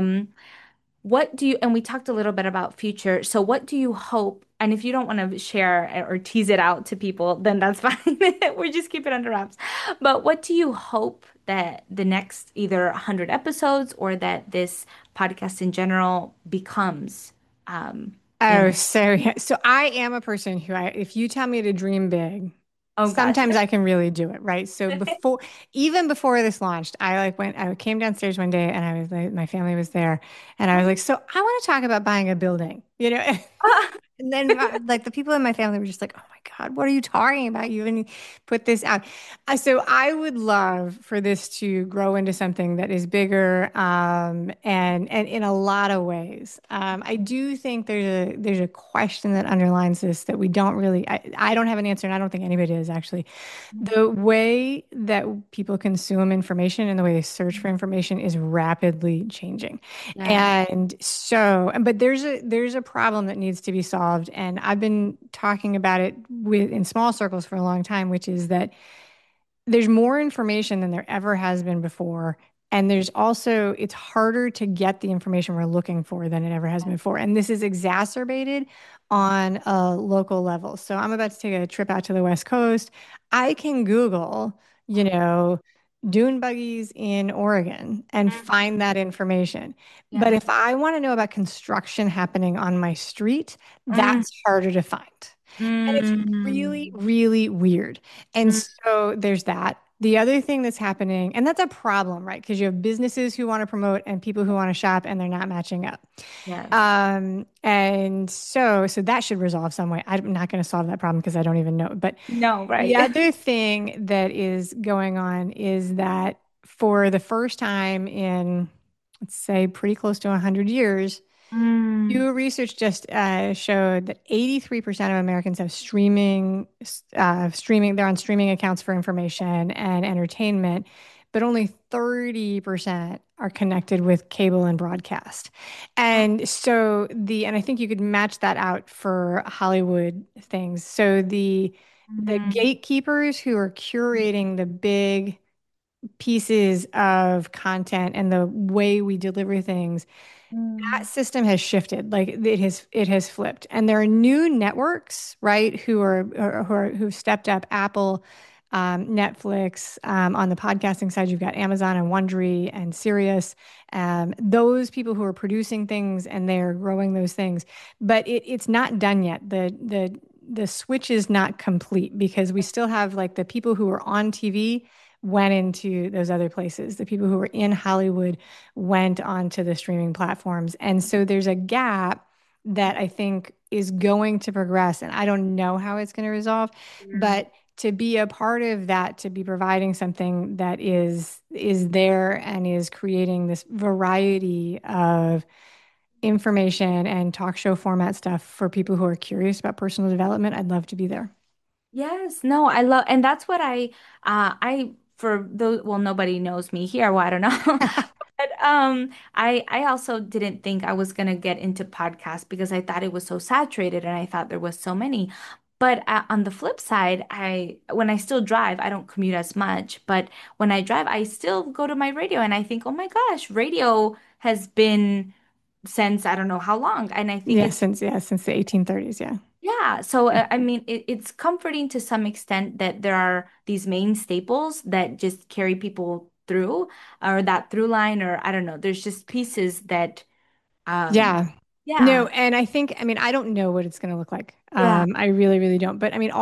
What do you, and we talked a little bit about future. So what do you hope? And if you don't want to share or tease it out to people, then that's fine. We just keep it under wraps. But what do you hope that the next either 100 episodes or that this podcast in general becomes Oh, in, so yeah. So I am a person who if you tell me to dream big, oh gosh. sometimes I can really do it, right? So even before this launched, I came downstairs one day and I was like, my family was there and I was like, so I want to talk about buying a building. And then, like, the people in my family were just like, "Oh my God, what are you talking about? You even put this out." So I would love for this to grow into something that is bigger, and in a lot of ways. I do think there's a question that underlines this that we don't really. I don't have an answer, and I don't think anybody does actually. The way that people consume information and the way they search for information is rapidly changing. Yeah. But there's a problem that needs to be solved, and I've been talking about it in small circles for a long time, which is that there's more information than there ever has been before. And it's harder to get the information we're looking for than it ever has been before. And this is exacerbated on a local level. So I'm about to take a trip out to the West Coast. I can Google, you know, dune buggies in Oregon and Mhm. find that information. But Yeah. if I want to know about construction happening on my street, Mm, that's harder to find. And it's really, mm, really weird. And mm, so there's that. The other thing that's happening, and that's a problem, right? Because you have businesses who want to promote and people who want to shop, and they're not matching up. yes. And so that should resolve some way. I'm not going to solve that problem because I don't even know. But No, the right. other thing that is going on is that for the first time in, let's say, pretty close to 100 years, Mm, new research just showed that 83% of Americans have streaming. They're on streaming accounts for information and entertainment. but only 30% are connected with cable and broadcast. Oh, And I think you could match that out for Hollywood things. So the mhm, gatekeepers who are curating the big pieces of content and the way we deliver things, that mm, system has shifted. Like it has flipped. And there are new networks, right, who've stepped up. Apple, Netflix, on the podcasting side, you've got Amazon and Wondery and Sirius. Those people who are producing things and they're growing those things. But it's not done yet. The switch is not complete because we still have like the people who are on TV went into those other places. The people who were in Hollywood went onto the streaming platforms. And so there's a gap that I think is going to progress. And I don't know how it's going to resolve, yeah. but to be a part of that, to be providing something that is there and is creating this variety of information and talk show format stuff for people who are curious about personal development, I'd love to be there. Yes, no, I love, and that's what for those, well, nobody knows me here. Well, I don't know. But I also didn't think I was gonna get into podcasts because I thought it was so saturated and I thought there was so many. But on the flip side, when I still drive, I don't commute as much, but when I drive, I still go to my radio and I think, oh my gosh, radio has been since I don't know how long. And I think it's Since the 1830s, yeah. yeah. So, I mean, it's comforting to some extent that there are these main staples that just carry people through, or that through line, or I don't know. There's just pieces that, um, Yeah. No, yeah, and I think, I mean, I don't know what it's going to look like. yeah, I really, really don't. But I mean,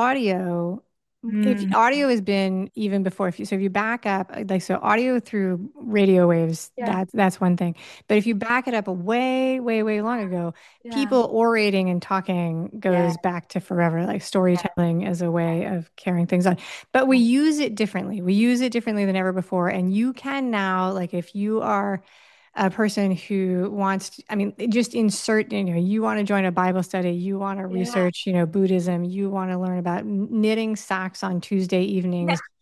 if mm, audio has been even before, so if you back up, like, so audio through radio waves, yeah, that's one thing. But if you back it up a way, way, way long ago, yeah, people orating and talking yeah, goes back to forever, like yeah, storytelling as a way of carrying things on. But we use it differently. We use it differently than ever before. And you can now, like, if you are a person who wants to, I mean, just insert, you want to join a Bible study, you want to yeah, research, Buddhism, you want to learn about knitting socks on Tuesday yeah, evenings,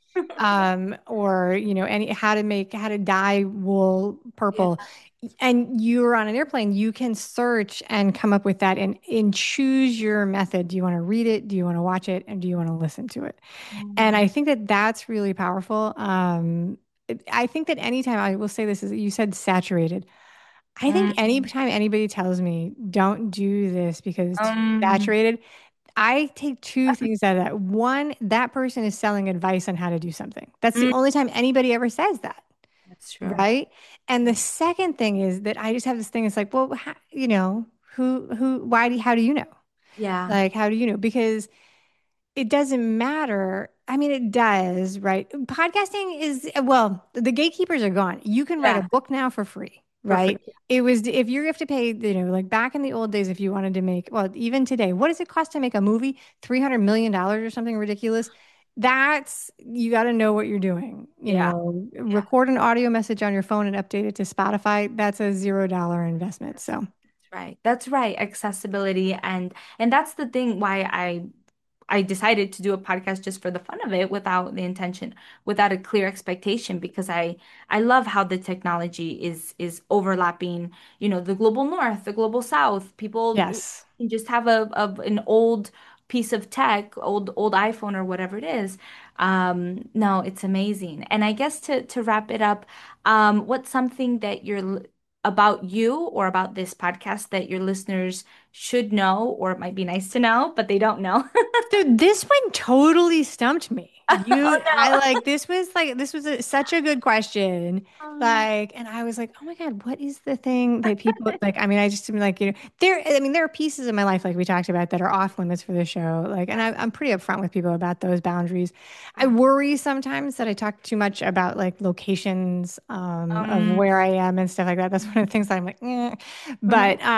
or, how to dye wool yeah, purple. And you're on an airplane, you can search and come up with that and choose your method. Do you want to read it? Do you want to watch it? And do you want to listen to it? And mm, I think that that's really powerful. I think that anytime I will say this is you said saturated. I think mm, anytime anybody tells me don't do this because it's too um, saturated, I take two things out of that. One, that person is selling advice on how to do something. That's the mm, only time anybody ever says that, that's true. right? And the second thing is that I just have this thing. It's like, well, how do you know? Yeah, Like, how do you know? Because it doesn't matter. I mean, it does, right? Podcasting is, well, the gatekeepers are gone. You can write a yeah, book now for free, for free. right? It was, if you have to pay, like back in the old days, if you wanted to make, well, even today, what does it cost to make a movie? $300 million or something ridiculous. You got to know what you're doing. Yeah. Yeah. Record an audio message on your phone and update it to Spotify. That's a $0 investment. So, That's right. That's right. Accessibility and that's the thing why I decided to do a podcast just for the fun of it without the intention, without a clear expectation because I love how the technology is overlapping, the global north, the global south. People yes. can just have an old piece of tech, old iPhone or whatever it is. No, it's amazing. And I guess to wrap it up, what's something that about you or about this podcast that your listeners should know, or it might be nice to know, but they don't know? So this one totally stumped me. Oh no. This was such a good question. Like, and I was like, oh my God, what is the thing that people like? I mean, I just am like, there are pieces of my life, like we talked about, that are off limits for the show. Like, and I'm pretty upfront with people about those boundaries. I worry sometimes that I talk too much about like locations, of Um, where I am and stuff like that. That's one of the things that I'm like, eh. mhm, But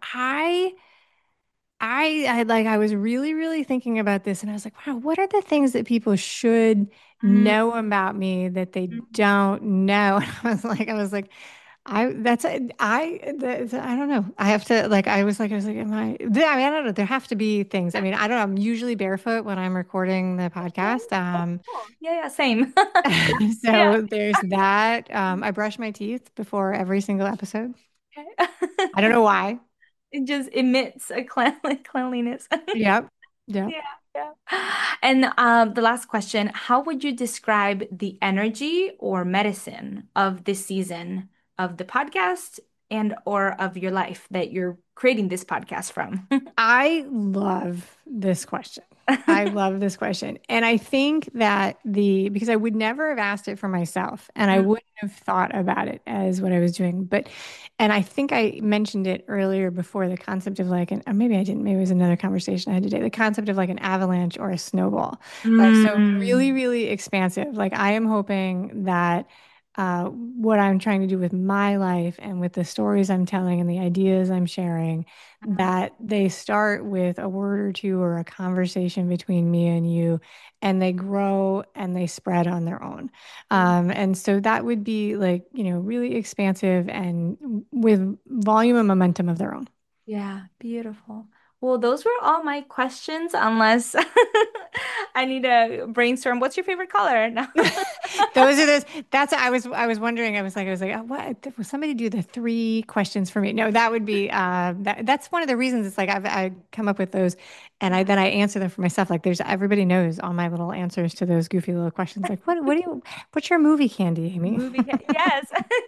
I was really, really thinking about this and I was like, wow, what are the things that people should mhm, know about me that they mhm. don't know? And I was like, I don't know. I have to like, I was like, I mean, I don't know. There have to be things. I mean, I don't know. I'm usually barefoot when I'm recording the podcast. Oh, yeah, yeah, same. Yeah. So there's that. I brush my teeth before every single episode. Okay. I don't know why. It just emits a cleanliness. Yep. Yep. Yeah, yeah. And the last question, how would you describe the energy or medicine of this season of the podcast and or of your life that you're creating this podcast from? I love this question. I love this question. And I think that because I would never have asked it for myself and I Mm, wouldn't have thought about it as what I was doing. And I think I mentioned it earlier before the concept of like, or maybe I didn't, maybe it was another conversation I had today, the concept of like an avalanche or a snowball. Like, so really, mm, really expansive. Like, I am hoping that what I'm trying to do with my life and with the stories I'm telling and the ideas I'm sharing, that they start with a word or two or a conversation between me and you, and they grow and they spread on their own. And so that would be like, really expansive and with volume and momentum of their own. yeah, beautiful. Well, those were all my questions, unless I need to brainstorm. What's your favorite color? No. That's I was wondering, I was like, oh, what will somebody do the three questions for me? No, that would be that's one of the reasons it's like I come up with those and I answer them for myself. Like there's everybody knows all my little answers to those goofy little questions. Like what's your movie candy, Amy? Yes.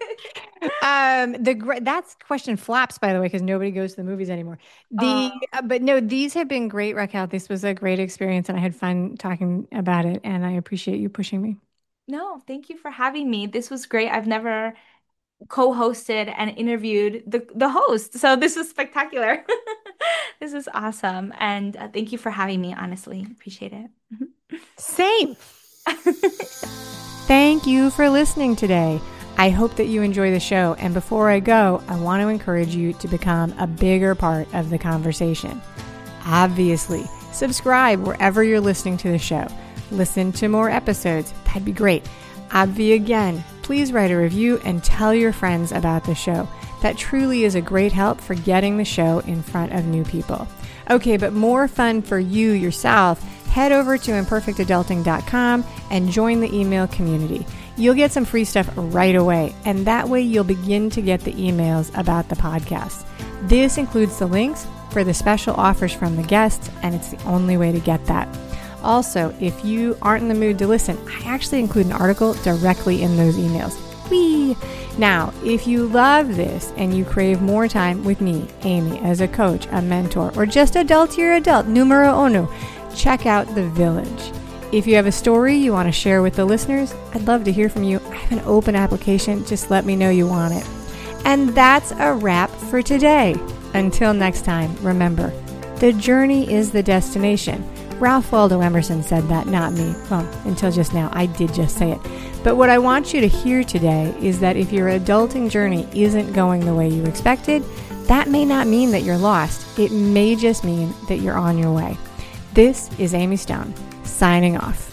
That's question flaps, by the way, because nobody goes to the movies anymore. Uh, But no, these have been great, Raquel. This was a great experience, and I had fun talking about it, and I appreciate you pushing me. no, thank you for having me. This was great. I've never co-hosted and interviewed the host, so this was spectacular. This is awesome, and thank you for having me. Honestly, appreciate it. Same. Thank you for listening today. I hope that you enjoy the show. And before I go, I want to encourage you to become a bigger part of the conversation. Obviously, subscribe wherever you're listening to the show. Listen to more episodes. That'd be great. Obvi again, please write a review and tell your friends about the show. That truly is a great help for getting the show in front of new people. Okay, but more fun for you yourself. Head over to imperfectadulting.com and join the email community. You'll get some free stuff right away, and that way you'll begin to get the emails about the podcast. This includes the links for the special offers from the guests, and it's the only way to get that. Also, if you aren't in the mood to listen, I actually include an article directly in those emails. Whee! Now, if you love this and you crave more time with me, Amy, as a coach, a mentor, or just adultier adult, numero uno, check out The Village. If you have a story you want to share with the listeners, I'd love to hear from you. I have an open application. Just let me know you want it. And that's a wrap for today. Until next time, remember, the journey is the destination. Ralph Waldo Emerson said that, not me. Well, until just now, I did just say it. But what I want you to hear today is that if your adulting journey isn't going the way you expected, that may not mean that you're lost. It may just mean that you're on your way. This is Amy Stone, signing off.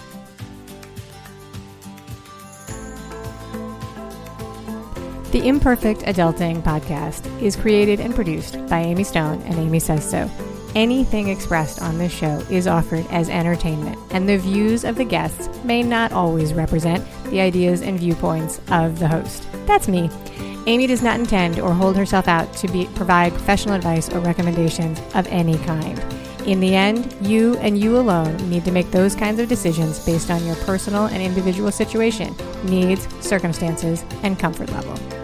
The Imperfect Adulting podcast is created and produced by Amy Stone and Amy Says So. Anything expressed on this show is offered as entertainment, and the views of the guests may not always represent the ideas and viewpoints of the host. That's me. Amy does not intend or hold herself out to provide professional advice or recommendations of any kind. In the end, you and you alone need to make those kinds of decisions based on your personal and individual situation, needs, circumstances, and comfort level.